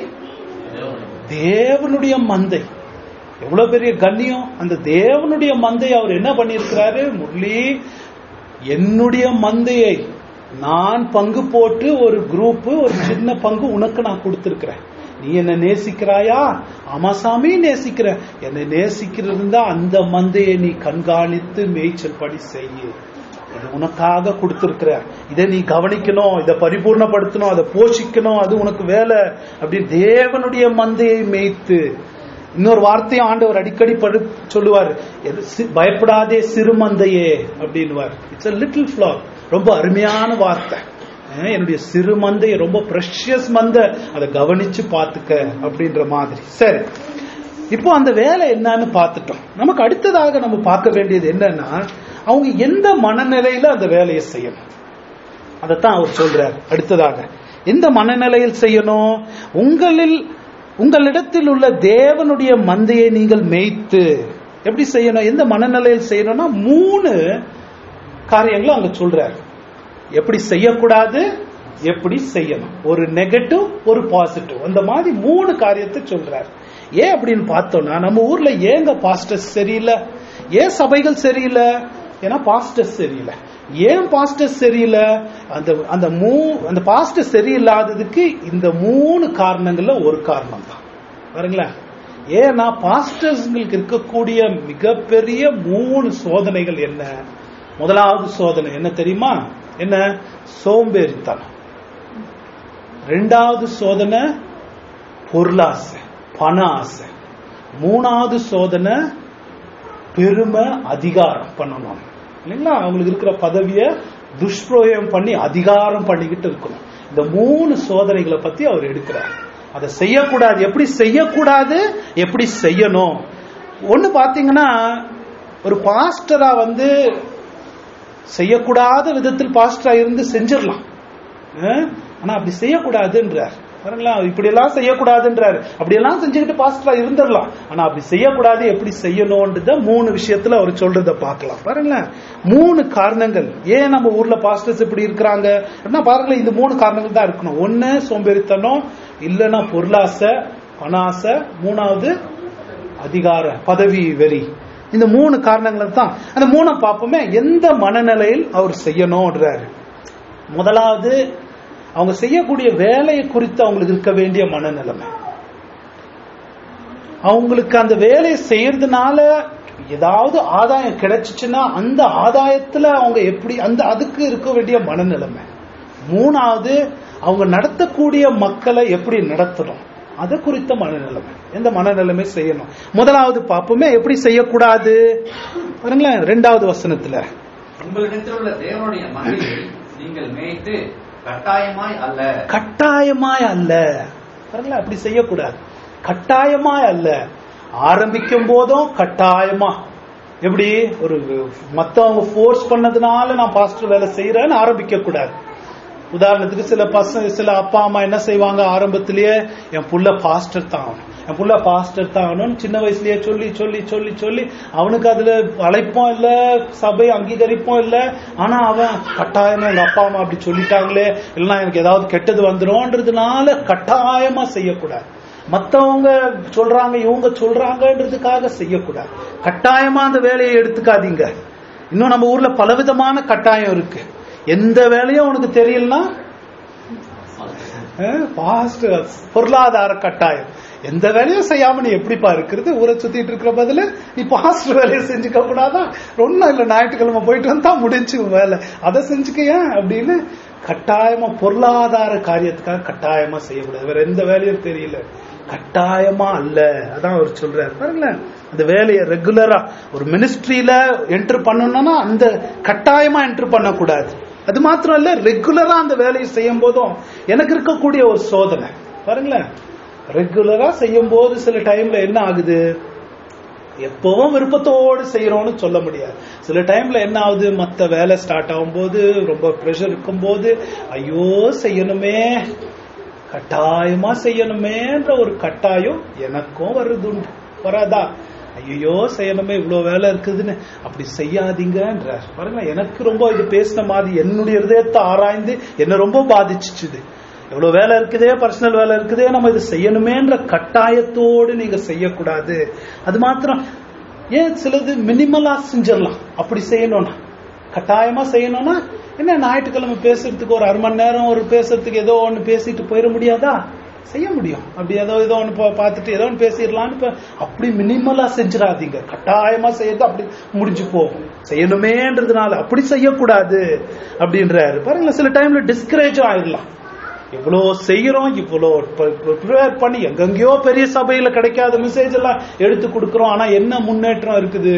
தேவனுடைய மந்தை. எவ்வளவு பெரிய கண்ணியம்! அந்த தேவனுடைய மந்தை அவர் என்ன பண்ணிருக்கிறாரு? முரளி, என்னுடைய மந்தையை நான் பங்கு போட்டு ஒரு குரூப், ஒரு சின்ன பங்கு உனக்கு நான் கொடுத்திருக்கிறேன். நீ என்ன நேசிக்கிறாயா? ஆமா சாமி நேசிக்கிற. என்னை நேசிக்கிறதா அந்த மந்தையை நீ கண்காணித்து மேய்ச்சல் படி செய்ய. இது உனக்காக கொடுத்திருக்கிற, இதை நீ கவனிக்கணும், இதை பரிபூர்ணப்படுத்தணும், அதை போஷிக்கணும், அது உனக்கு வேலை. அப்படி தேவனுடைய மந்தையை மேய்த்து. இன்னொரு வார்த்தையும் ஆண்டவர் அடிக்கடி படு சொல்லுவார், பயப்படாதே சிறுமந்தையே அப்படின்னுவார். It's a little flock. ரொம்ப அருமையான வார்த்தை. என்னுடைய சிறு மந்தை ரொம்ப பிரஷியஸ் மந்தை, அதை கவனிச்சு பாத்துக்க அப்படின்ற மாதிரி. சரி, இப்போ அந்த வேலை என்னன்னு பார்த்துட்டோம். நமக்கு அடுத்ததாக நம்ம பார்க்க வேண்டியது என்னன்னா, அவங்க எந்த மனநிலையில அந்த வேலையை செய்யணும். அதைத்தான் அவர் சொல்றார். அடுத்ததாக எந்த மனநிலையில் செய்யணும்? உங்களில் உங்களிடத்தில் உள்ள தேவனுடைய மந்தையை நீங்கள் மேய்த்து. எப்படி செய்யணும்? எந்த மனநிலையில் செய்யணும்னா மூணு காரியங்களும் அங்க சொல்றாரு. எப்படி செய்யக்கூடாது, எப்படி செய்யணும். ஒரு நெகட்டிவ், ஒரு பாசிட்டிவ், அந்த மாதிரி மூணு காரியத்தை சொல்றாரு. ஏன் அப்படின்னு பார்த்தோம்னா, நம்ம ஊர்ல ஏங்க பாஸ்டர்ஸ் சரியில்லை? ஏன் சபைகள் சரியில்லை? ஏன்னா பாஸ்டர்ஸ் சரியில்லை. ஏன் பாஸ்டர்ஸ் சரியில்லை? அந்த அந்த மூ அந்த பாஸ்டர் சரியில்லாததுக்கு இந்த மூணு காரணங்கள்ல ஒரு காரணம் தான். பாருங்களேன், ஏன்னா பாஸ்டர்ஸ்களுக்கு இருக்கக்கூடிய மிகப்பெரிய மூணு சோதனைகள் என்ன? முதலாவது சோதனை என்ன தெரியுமா? என்ன? சோம்பேறித்தனம். ரெண்டாவது சோதனை பொருளாசை, பண ஆசை. மூணாவது சோதனை பெருமை, அதிகாரம் பண்ணணும் இல்லைங்களா? அவங்களுக்கு இருக்கிற பதவியை துஷ்பிரயோகம் பண்ணி அதிகாரம் பண்ணிக்கிட்டு இருக்கணும். இந்த மூணு சோதனைகளை பத்தி அவர் எடுக்கிறார். அதை செய்யக்கூடாது. எப்படி செய்யக்கூடாது, எப்படி செய்யணும்? ஒண்ணு பாத்தீங்கன்னா, ஒரு பாஸ்டரா வந்து செய்யக்கூடாத விதத்தில் பாஸ்டரா இருந்து செஞ்சிடலாம். ஆனா அப்படி செய்யக்கூடாதுன்றார். பாருங்களா, இப்படி எல்லாம் செய்யக்கூடாதுன்றாரு. அப்படி எல்லாம் செஞ்சுக்கிட்டு பாஸ்டரா இருந்துடலாம், ஆனா அப்படி செய்யக்கூடாது, எப்படி செய்யணும்ன்றத மூணு விஷயத்துல அவர் சொல்றத பார்க்கலாம். பாருங்களேன், மூணு காரணங்கள் ஏன் நம்ம ஊர்ல பாஸ்டர்ஸ் இப்படி இருக்கிறாங்க அப்படின்னா பாருங்களேன், இந்த மூணு காரணங்கள் தான் இருக்கணும். ஒண்ணு சோம்பேறித்தனம், இல்லைன்னா பொருளாசை, பணாசை, மூணாவது அதிகார பதவி வெறி. இந்த மூணு காரணங்கள் தான். அந்த மூணை பார்ப்போமே, எந்த மனநிலையில் அவர் செய்யணும்ன்றாரு. முதலாவது, அவங்க செய்யக்கூடிய வேலையை குறித்து அவங்களுக்கு இருக்க வேண்டிய மனநிலைமை. அவங்களுக்கு அந்த வேலையை செய்யறதுனால ஏதாவது ஆதாயம் கிடைச்சிச்சுன்னா அந்த ஆதாயத்துல அவங்க எப்படி அந்த அதுக்கு இருக்க வேண்டிய மனநிலைமை. மூணாவது, அவங்க நடத்தக்கூடிய மக்களை எப்படி நடத்தணும் அது குறித்த மனநிலைமை. எந்த மனநிலைமை செய்யணும். முதலாவது பார்ப்போமே, எப்படி செய்யக்கூடாது பாருங்களேன். இரண்டாவது வசனத்துல, உங்களிடத்தில் உள்ள தேவனுடைய மந்தையை நீங்கள் மேய்த்து கட்டாயமாய் அல்ல. கட்டாயமாய் அல்ல. பாருங்களேன், அப்படி செய்யக்கூடாது. கட்டாயமாய் அல்ல. ஆரம்பிக்கும் போதும் கட்டாயமா, எப்படி ஒரு மத்தவங்க ஃபோர்ஸ் பண்ணதுனால நான் பாஸ்டர் வேலை செய்யறேன்னு ஆரம்பிக்க கூடாது. உதாரணத்துக்கு சில பசங்க, சில அப்பா அம்மா என்ன செய்வாங்க, ஆரம்பத்திலேயே என் புள்ள பாஸ்டர் தான் ஆகணும், என் புள்ள பாஸ்டர் தான் ஆகணும்னு சின்ன வயசுலயே சொல்லி சொல்லி சொல்லி சொல்லி அவனுக்கு அதுல அழைப்பும் இல்ல, சபை அங்கீகரிப்பும் இல்ல, ஆனா அவன் கட்டாயமா எங்க அப்பா அம்மா அப்படி சொல்லிட்டாங்களே, இல்லைன்னா எனக்கு ஏதாவது கெட்டது வந்துரும்ன்றதுனால கட்டாயமா செய்யக்கூடாது. மத்தவங்க சொல்றாங்க இவங்க சொல்றாங்கன்றதுக்காக செய்யக்கூடாது. கட்டாயமா அந்த வேலையை எடுத்துக்காதீங்க. இன்னும் நம்ம ஊர்ல பலவிதமான கட்டாயம் இருக்கு. எந்த வேலையும் உனக்கு தெரியலன்னா பொருளாதார கட்டாயம். எந்த வேலையும் செய்யாம நீ எப்படிப்பா இருக்கிறது, ஊரை சுத்திட்டு இருக்கிற பதில நீ பாஸ்டர் வேலையை செஞ்சுக்க கூடாதா, ஒன்னும் இல்ல ஞாயிற்றுக்கிழமை போயிட்டு வந்தா முடிஞ்சு வேலை, அதை செஞ்சுக்க அப்படின்னு கட்டாயமா பொருளாதார காரியத்துக்காக கட்டாயமா செய்யக்கூடாது. வேற எந்த வேலையும் தெரியல, கட்டாயமா அல்ல. அதான் அவர் சொல்றாரு. பாருங்களேன், அந்த வேலையை ரெகுலரா ஒரு மினிஸ்ட்ரியில என்டர் பண்ணணும்னா அந்த கட்டாயமா என்டர் பண்ணக்கூடாது. அது மாத்திரம் இல்ல, ரெகுலரா அந்த வேலையை செய்யும் போதும் எனக்கு இருக்கக்கூடிய ஒரு சோதனை பாருங்களேன், ரெகுலரா செய்யும் போது சில டைம்ல என்ன ஆகுது, எப்பவும் விருப்பத்தோடு செய்யறோம்னு சொல்ல முடியாது. சில டைம்ல என்ன ஆகுது, மத்த வேலை ஸ்டார்ட் ஆகும் போது ரொம்ப பிரஷர் இருக்கும் போது ஐயோ செய்யணுமே, கட்டாயமா செய்யணுமேன்ற ஒரு கட்டாயம் எனக்கும் வருது, வராதா? ஐயோ செய்யணுமே, இவ்வளவு வேலை இருக்குதுன்னு அப்படி செய்யாதீங்கன்றார். பாருங்க, எனக்கு ரொம்ப இது பேசின மாதிரி என்னுடைய இதயத்தை ஆராய்ந்து என்ன ரொம்ப பாதிச்சுச்சுது. எவ்வளவு வேலை இருக்குதே, பர்சனல் வேலை இருக்குதே, நம்ம இது செய்யணுமேன்ற கட்டாயத்தோடு நீங்க செய்யக்கூடாது. அது மாத்திரம் ஏன், சிலது மினிமலா செஞ்சிடலாம். அப்படி செய்யணும்னா, கட்டாயமா செய்யணும்னா என்ன, ஞாயிற்றுக்கிழமை பேசுறதுக்கு ஒரு அரை மணி நேரம் ஒரு பேசுறதுக்கு ஏதோ ஒண்ணு பேசிட்டு போயிட முடியாதா? செய்ய முடியும். அப்படி ஏதோ ஏதோ ஒண்ணு பார்த்துட்டு ஏதோ ஒன்று பேசிடலான்னு அப்படி மினிமலா செஞ்சிடாதீங்க. கட்டாயமா செய்யறது அப்படி முடிஞ்சு போகும். செய்யணுமேன்றதுனால அப்படி செய்யக்கூடாது அப்படின்றாரு. பாருங்களேன், சில டைம்ல டிஸ்கரேஜ் ஆயிடலாம். இவ்வளோ செய்யறோம், இவ்வளோ ப்ரிப்பேர் பண்ணி எங்கெங்கயோ பெரிய சபையில கிடைக்காத மெசேஜ் எல்லாம் எடுத்து கொடுக்கறோம், ஆனா என்ன முன்னேற்றம் இருக்குது,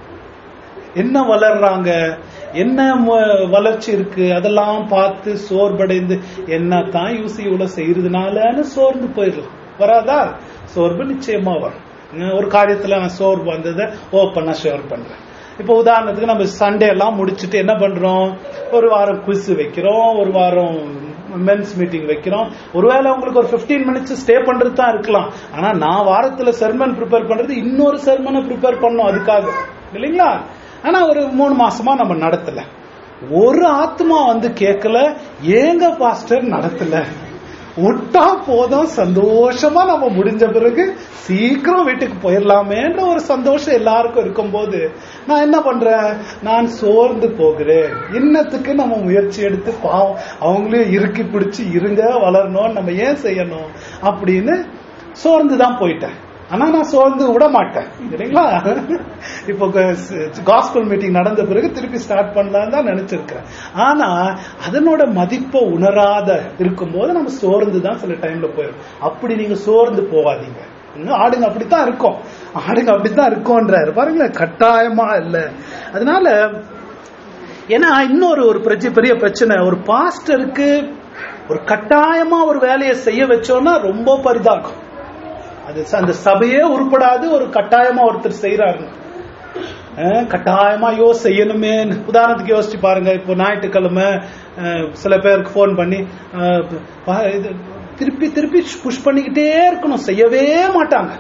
என்ன வளர்றாங்க, என்ன வளர்ச்சி இருக்கு, அதெல்லாம் பார்த்து சோர்வடைந்து என்னத்தான் யூசி இவ்வளவு செய்யறதுனாலன்னு சோர்ந்து போயிடலாம். வராதா? சோர்வு நிச்சயமா வரும். ஒரு காரியத்துல நான் சோர்வு வந்ததை ஓப்பனா ஷேர் பண்றேன். இப்ப உதாரணத்துக்கு நம்ம சண்டே எல்லாம் முடிச்சுட்டு என்ன பண்றோம், ஒரு வாரம் குவிஸ் வைக்கிறோம், ஒரு வாரம் மென்ஸ் மீட்டிங் வைக்கிறோம். ஒருவேளை உங்களுக்கு ஒரு பிப்டீன் மினிட்ஸ் ஸ்டே பண்றது தான் இருக்கலாம், ஆனா நான் வாரத்துல செர்மன் ப்ரிப்பேர் பண்றது இன்னொரு செர்மனை ப்ரிப்பேர் பண்ணோம் அதுக்காக, இல்லைங்களா? ஆனா ஒரு மூணு மாசமா நம்ம நடத்தல, ஒரு ஆத்மா வந்து கேட்கல, ஏங்க பாஸ்டர் நடத்தல, விட்டா போதும், சந்தோஷமா நம்ம முடிஞ்ச பிறகு சீக்கிரம் வீட்டுக்கு போயிடலாமேன்ற ஒரு சந்தோஷம் எல்லாருக்கும் இருக்கும் போது நான் என்ன பண்றேன், நான் சோர்ந்து போகிறேன். இன்னத்துக்கு நம்ம முயற்சி எடுத்து பாவம் அவங்களே இறுக்கி பிடிச்சு இருங்க வளரணும், நம்ம ஏன் செய்யணும் அப்படின்னு சோர்ந்துதான் போயிட்டேன். ஆனா நான் சோர்ந்து விட மாட்டேன், இல்லைங்களா? இப்போ காஸ்பல் மீட்டிங் நடந்த பிறகு திருப்பி ஸ்டார்ட் பண்ணலான்னு தான் நினைச்சிருக்கிறேன். ஆனா அதனோட மதிப்பை உணராத இருக்கும் போது நம்ம சோர்ந்து தான் சில டைம்ல போயிடும். அப்படி நீங்க சோர்ந்து போகாதீங்க. ஆடுங்க அப்படித்தான் இருக்கும், ஆடுங்க அப்படித்தான் இருக்கும்ன்றாரு. பாருங்களேன், கட்டாயமா இல்ல. அதனால ஏன்னா இன்னொரு ஒரு பெரிய பிரச்சனை, ஒரு பாஸ்டருக்கு ஒரு கட்டாயமா ஒரு வேலையை செய்ய வச்சோம்னா ரொம்ப பரிதாகும். அது அந்த சபையே உருப்படாது. ஒரு கட்டாயமா ஒருத்தர் செய்யறாரு, கட்டாயமா யோ செய்யணுமே. உதாரணத்துக்கு யோசிச்சு பாருங்க, இப்போ ஞாயிற்றுக்கிழமை சில பேருக்கு போன் பண்ணி திருப்பி திருப்பி புஷ் பண்ணிக்கிட்டே இருக்கணும், செய்யவே மாட்டாங்க.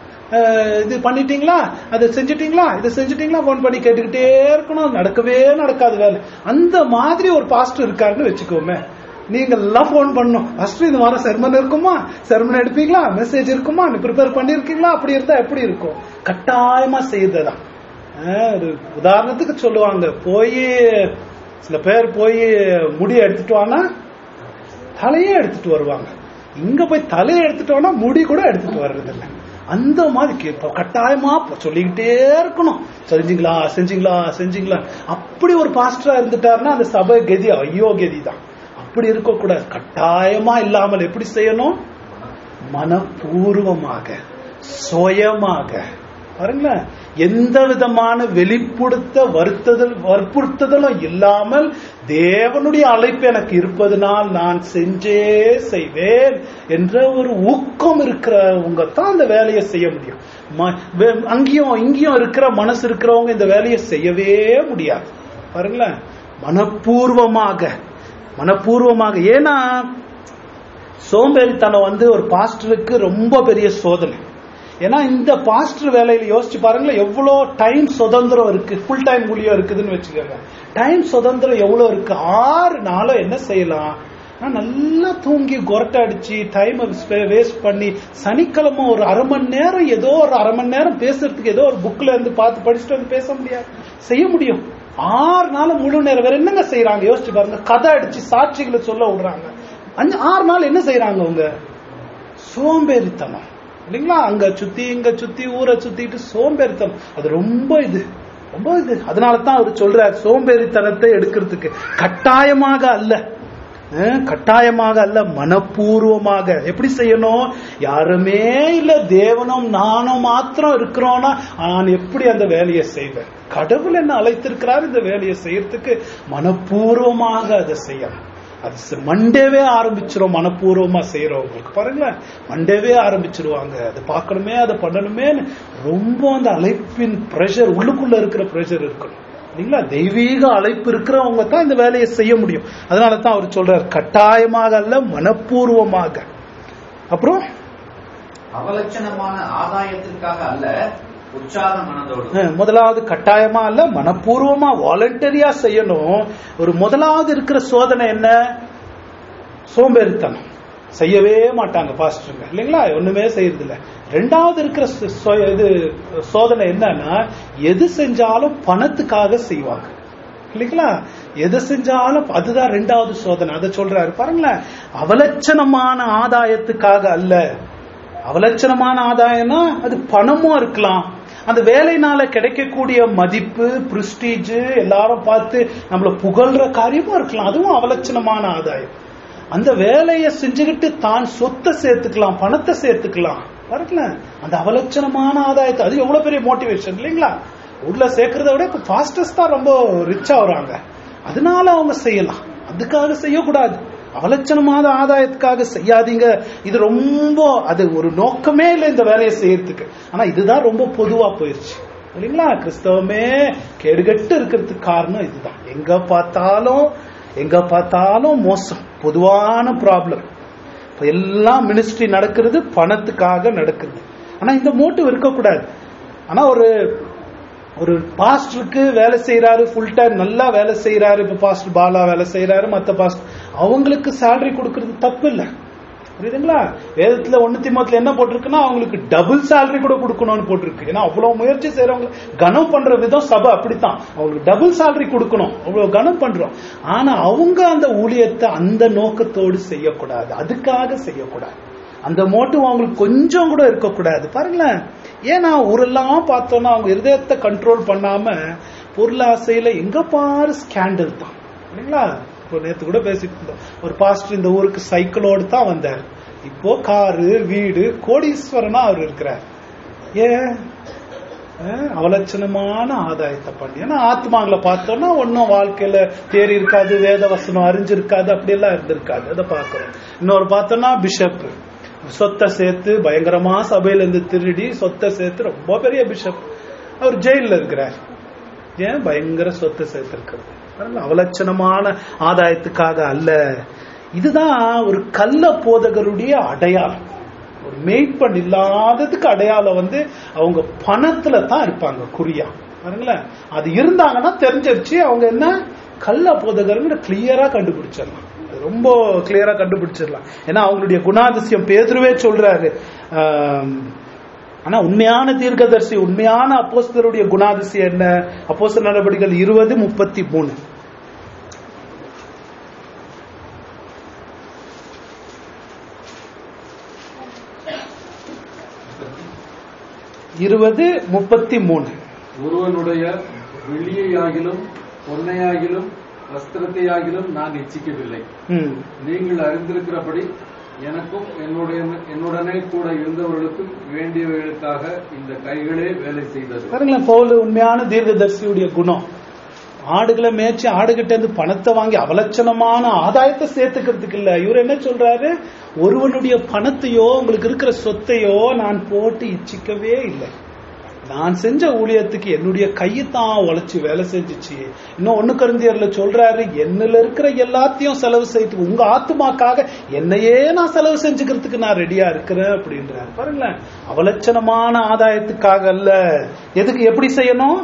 இது பண்ணிட்டீங்களா, அதை செஞ்சுட்டீங்களா, இதை செஞ்சுட்டீங்களா, போன் பண்ணி கேட்டுக்கிட்டே இருக்கணும், நடக்கவே நடக்காது வேலை. அந்த மாதிரி ஒரு பாஸ்டர் இருக்காருன்னு வச்சுக்கோமே, நீங்க எல்லாம் போன் பண்ணணும், ஃபர்ஸ்ட் இந்த வாரம் செர்மன் இருக்குமா, செர்மன் எடுப்பீங்களா, மெசேஜ் இருக்குமா, நீ ப்ரிப்பேர் பண்ணிருக்கீங்களா, அப்படி இருந்தா எப்படி இருக்கும்? கட்டாயமா செய்ததான். ஒரு உதாரணத்துக்கு சொல்லுவாங்க, போய் சில பேர் போய் முடிய எடுத்துட்டு வாங்க, தலையே எடுத்துட்டு வருவாங்க. இங்க போய் தலையை எடுத்துட்டு வானா முடி கூட எடுத்துட்டு வர்றது இல்லை. அந்த மாதிரி கட்டாயமா சொல்லிக்கிட்டே இருக்கணும், செஞ்சீங்களா செஞ்சீங்களா செஞ்சீங்களா. அப்படி ஒரு பாஸ்டரா இருந்துட்டாருன்னா அந்த சபை கதி ஐயோ கதி தான். அப்படி இருக்க கூடாது. கட்டாயமா இல்லாமல் எப்படி செய்யணும்? மனப்பூர்வமாக, சுயமாக. பாருங்களேன், எந்த விதமான வெளிப்படுத்த வருத்துதல் வற்புறுத்துதலும் இல்லாமல் தேவனுடைய அழைப்பு எனக்கு இருப்பதனால் நான் செஞ்சே செய்வேன் என்ற ஒரு ஊக்கம் இருக்கிறவங்க தான் இந்த வேலையை செய்ய முடியும். அங்கேயும் இங்கேயும் இருக்கிற மனசு இருக்கிறவங்க இந்த வேலையை செய்யவே முடியாது. பாருங்களேன், மனப்பூர்வமாக மனப்பூர்வமாக. ஏன்னா சோம்பேறித்தனம் வந்து ஒரு பாஸ்டருக்கு ரொம்ப பெரிய சோதனை. ஏன்னா இந்த பாஸ்டர் வேலையில யோசிச்சு பாருங்களேன், எவ்வளவு டைம் சுதந்திரம் இருக்கு. ஃபுல் டைம் ஊழியம் இருக்குதுன்னு வச்சுக்கோங்க, டைம் சுதந்திரம் எவ்வளவு இருக்கு. ஆறு நாளும் என்ன செய்யலாம், நல்லா தூங்கி கொரட்டை அடிச்சு டைம் வேஸ்ட் பண்ணி சனிக்கிழமை ஒரு அரை மணி நேரம் ஏதோ ஒரு அரை மணி நேரம் பேசுறதுக்கு ஏதோ ஒரு புக்ல இருந்து பார்த்து படிச்சுட்டு வந்து பேச முடியாது, செய்ய முடியும். ஆறு நாள் முழு நேரம் வேற என்னங்க செய்யறாங்க யோசிச்சு பாருங்க. கதை அடிச்சு சாட்சிகளை சொல்ல விடுறாங்க. அஞ்சு ஆறு நாள் என்ன செய்யறாங்க அவங்க? சோம்பேறித்தனம் இல்லைங்களா? அங்க சுத்தி இங்க சுத்தி ஊரை சுத்திட்டு சோம்பேறித்தனம். அது ரொம்ப இது ரொம்ப இது. அதனாலதான் அவர் சொல்றார், சோம்பேறித்தனத்தை எடுக்கிறதுக்கு கட்டாயமாக அல்ல, கட்டாயமாக அல்ல, மனப்பூர்வமாக. எப்படி செய்யணும்? யாருமே இல்ல, தேவனும் நானும் மாத்திரம் இருக்கிறோம்னா நான் எப்படி அந்த வேலையை செய்வேன்? கடவுள் என்ன அழைத்திருக்கிறார் இந்த வேலையை செய்யறதுக்கு. மனப்பூர்வமாக அதை செய்யணும். அது மண்டேவே ஆரம்பிச்சிரும். மனப்பூர்வமா செய்யறவங்களுக்கு பாருங்களேன், மண்டேவே ஆரம்பிச்சிருவாங்க. அதை பார்க்கணுமே, அதை பண்ணணுமே, ரொம்ப அந்த அழைப்பின் பிரஷர், உள்ளுக்குள்ள இருக்கிற பிரஷர் இருக்கணும் இல்லைங்களா? தெய்வீக அழைப்பு இருக்கிறவங்க தான் இந்த வேலையை செய்ய முடியும். அதனால தான் அவர் சொல்றார், கட்டாயமாக அல்ல, மனப்பூர்வமாக. அப்புறம் அவலட்சணமான ஆதாயத்திற்காக அல்ல, உற்சாக மனதோடு. முதலாவது கட்டாயமா அல்ல, மனப்பூர்வமா வாலண்டரியா செய்யணும். ஒரு முதலாவது இருக்கிற சோதனை என்ன? சோம்பேறித்தனம். செய்யவே மாட்டாங்க பாஸ்டருங்க இல்லைங்களா, ஒண்ணுமே செய்யறது இல்ல. ரெண்டாவது இருக்கிற இது சோதனை என்னன்னா, எது செஞ்சாலும் பணத்துக்காக செய்வாங்க இல்லைங்களா? எது செஞ்சாலும் அதுதான் ரெண்டாவது சோதனை. அதை சொல்றாரு பாருங்களேன், அவலட்சணமான ஆதாயத்துக்காக அல்ல. அவலட்சணமான ஆதாயம்னா அது பணமும் இருக்கலாம், அந்த வேலைனால கிடைக்கக்கூடிய மதிப்பு, பிரிஸ்டீஜ், எல்லாரும் பார்த்து நம்மள புகழ்ற காரியமும் இருக்கலாம், அதுவும் அவலட்சணமான ஆதாயம். அந்த வேலையை செஞ்சுக்கிட்டு தான் சொத்தை சேர்த்துக்கலாம், பணத்தை சேர்த்துக்கலாம் பாருங்களேன். அந்த அவலட்சணமான ஆதாயத்தை, அது எவ்வளவு பெரிய மோட்டிவேஷன் இல்லைங்களா? உள்ள சேர்க்கறத விட இப்ப பாஸ்டர்ஸ் தான் ரொம்ப ரிச்சா வராங்க, அதனால அவங்க செய்யலாம். அதுக்காக செய்யக்கூடாது, அவலட்சணமான ஆதாயத்துக்காக செய்யாதீங்க. இது ரொம்ப, அது ஒரு நோக்கமே இல்லை இந்த வேலையை செய்யறதுக்கு. ஆனா இதுதான் ரொம்ப பொதுவா போயிருச்சு இல்லைங்களா? கிறிஸ்தவமே கேடுகட்டு இருக்கிறதுக்கு காரணம் இதுதான். எங்க பார்த்தாலும் எங்க பார்த்தாலும் மோசம், பொதுவான ப்ராப்ளம். எல்லாம் மினிஸ்ட்ரி நடக்கிறது பணத்துக்காக நடக்கிறது. ஆனா இந்த மோட்டிவ் இருக்கக்கூடாது. ஆனா ஒரு ஒரு பாஸ்டருக்கு வேலை செய்யறாரு, ஃபுல் டைம் நல்லா வேலை செய்யறாரு. இப்ப பாஸ்டர் பாலா வேலை செய்யறாரு, மத்த பாஸ்டர் அவங்களுக்கு சேலரி கொடுக்கறது தப்பு இல்லை, புரியுதுங்களா? வேதத்துல ஒண்ணு தீமோத்தேயுல என்ன போட்டிருக்குன்னா, அவங்களுக்கு டபுள் சேலரி கூட கொடுக்கணும்னு போட்டிருக்கு. ஏன்னா அவ்வளவு முயற்சி செய்யறவங்க கனம் பண்ற விதம் சபை அப்படித்தான், அவங்களுக்கு டபுள் சேலரி கொடுக்கணும், அவ்வளவு கனம் பண்றோம். ஆனா அவங்க அந்த ஊழியத்தை அந்த நோக்கத்தோடு செய்யக்கூடாது, அதுக்காக செய்யக்கூடாது. அந்த மோட்டிவ் அவங்களுக்கு கொஞ்சம் கூட இருக்கக்கூடாது பாருங்களேன். ஏன்னா ஊரெல்லாம் பார்த்தோம்னா அவங்க இருதயத்தை கண்ட்ரோல் பண்ணாம பொருளாசையில எங்க பாரு ஸ்கேண்டல் தான் இல்லைங்களா? இப்போ நேற்று கூட பேசிட்டு இருந்தோம், ஒரு பாஸ்டர் இந்த ஊருக்கு சைக்கிளோடு தான் வந்தார், இப்போ காரு வீடு கோடீஸ்வரனா அவர் இருக்கிறார். ஏன்? அவலட்சணமான ஆதாயத்தை பண்ணி. ஏன்னா ஆத்மாங்களை பார்த்தோம்னா ஒன்னும் வாழ்க்கையில தேறி இருக்காது, வேத வசனம் அறிஞ்சிருக்காது, அப்படியெல்லாம் இருந்திருக்காது, அதை பார்க்கிறோம். இன்னொரு பார்த்தோம்னா பிஷப் சொத்தை சேர்த்து பயங்கரமா சபையில இருந்து திருடி சொத்தை சேர்த்து ரொம்ப பெரிய பிஷப், அவர் ஜெயில இருக்கிறார். ஏன்? பயங்கர சொத்தை சேர்த்து இருக்கிறது. அவலட்சணமான ஆதாயத்துக்காக அல்ல. இதுதான் ஒரு கள்ள போதகருடைய அடையாளம். ஒரு மெய்ப்பன் இல்லாததுக்கு அடையாளம் வந்து அவங்க பணத்துல தான் இருப்பாங்க குறியா. பாருங்களேன், அது இருந்தாங்கன்னா தெரிஞ்சிருச்சு அவங்க என்ன கள்ள போதகர்னு கிளியரா கண்டுபிடிச்சிடலாம். ரொம்ப கிளியரா கண்டுபிடிச்சிடலாம். ஏன்னா அவங்களுடைய குணாதிசயம் பேதுருவே சொல்றாரு. ஆனா உண்மையான தீர்க்கதரிசி, உண்மையான அப்போஸ்தலருடைய குணாதிசயம் என்ன? அப்போஸ்தலர் நடவடிக்கைகள் இருபது முப்பத்தி மூணு இருபது முப்பத்தி மூணு ஒருவனுடைய வெள்ளியையாகிலும் பொன்னையாகிலும் வஸ்திரத்தையாகிலும் நான் இச்சிக்கவில்லை. நீங்கள் அறிந்திருக்கிறபடி எனக்கும் என்னுடைய என்னுடனே கூட இருந்தவர்களுக்கும் வேண்டியவர்களுக்காக இந்த கைகளே வேலை செய்தது. பாருங்களேன், பவுல் உண்மையான தீர்க்கதரிசியுடைய குணம். ஆடுகளை மேய்ச்சி ஆடுகிட்ட இருந்து பணத்தை வாங்கி அவலட்சணமான ஆதாயத்தை சேர்த்துக்கிறதுக்கு இல்ல. இவர் என்ன சொல்றாரு? ஒருவனுடைய பணத்தையோ உங்களுக்கு இருக்கிற சொத்தையோ நான் போட்டு இச்சிக்கவே இல்லை. நான் செஞ்ச ஊழியத்துக்கு என்னுடைய கையத்தான் உழைச்சு வேலை செஞ்சிச்சு. இன்னும் ஒண்ணு கொரிந்தியர்ல சொல்றாரு, என்னல இருக்கிற எல்லாத்தையும் செலவு செய்து உங்க ஆத்துமாக்காக என்னையே நான் செலவு செஞ்சுக்கிறதுக்கு நான் ரெடியா இருக்கிறேன் அப்படின்றாரு. பாருங்களேன், அவலட்சணமான ஆதாயத்துக்காக அல்ல. எதுக்கு எப்படி செய்யணும்?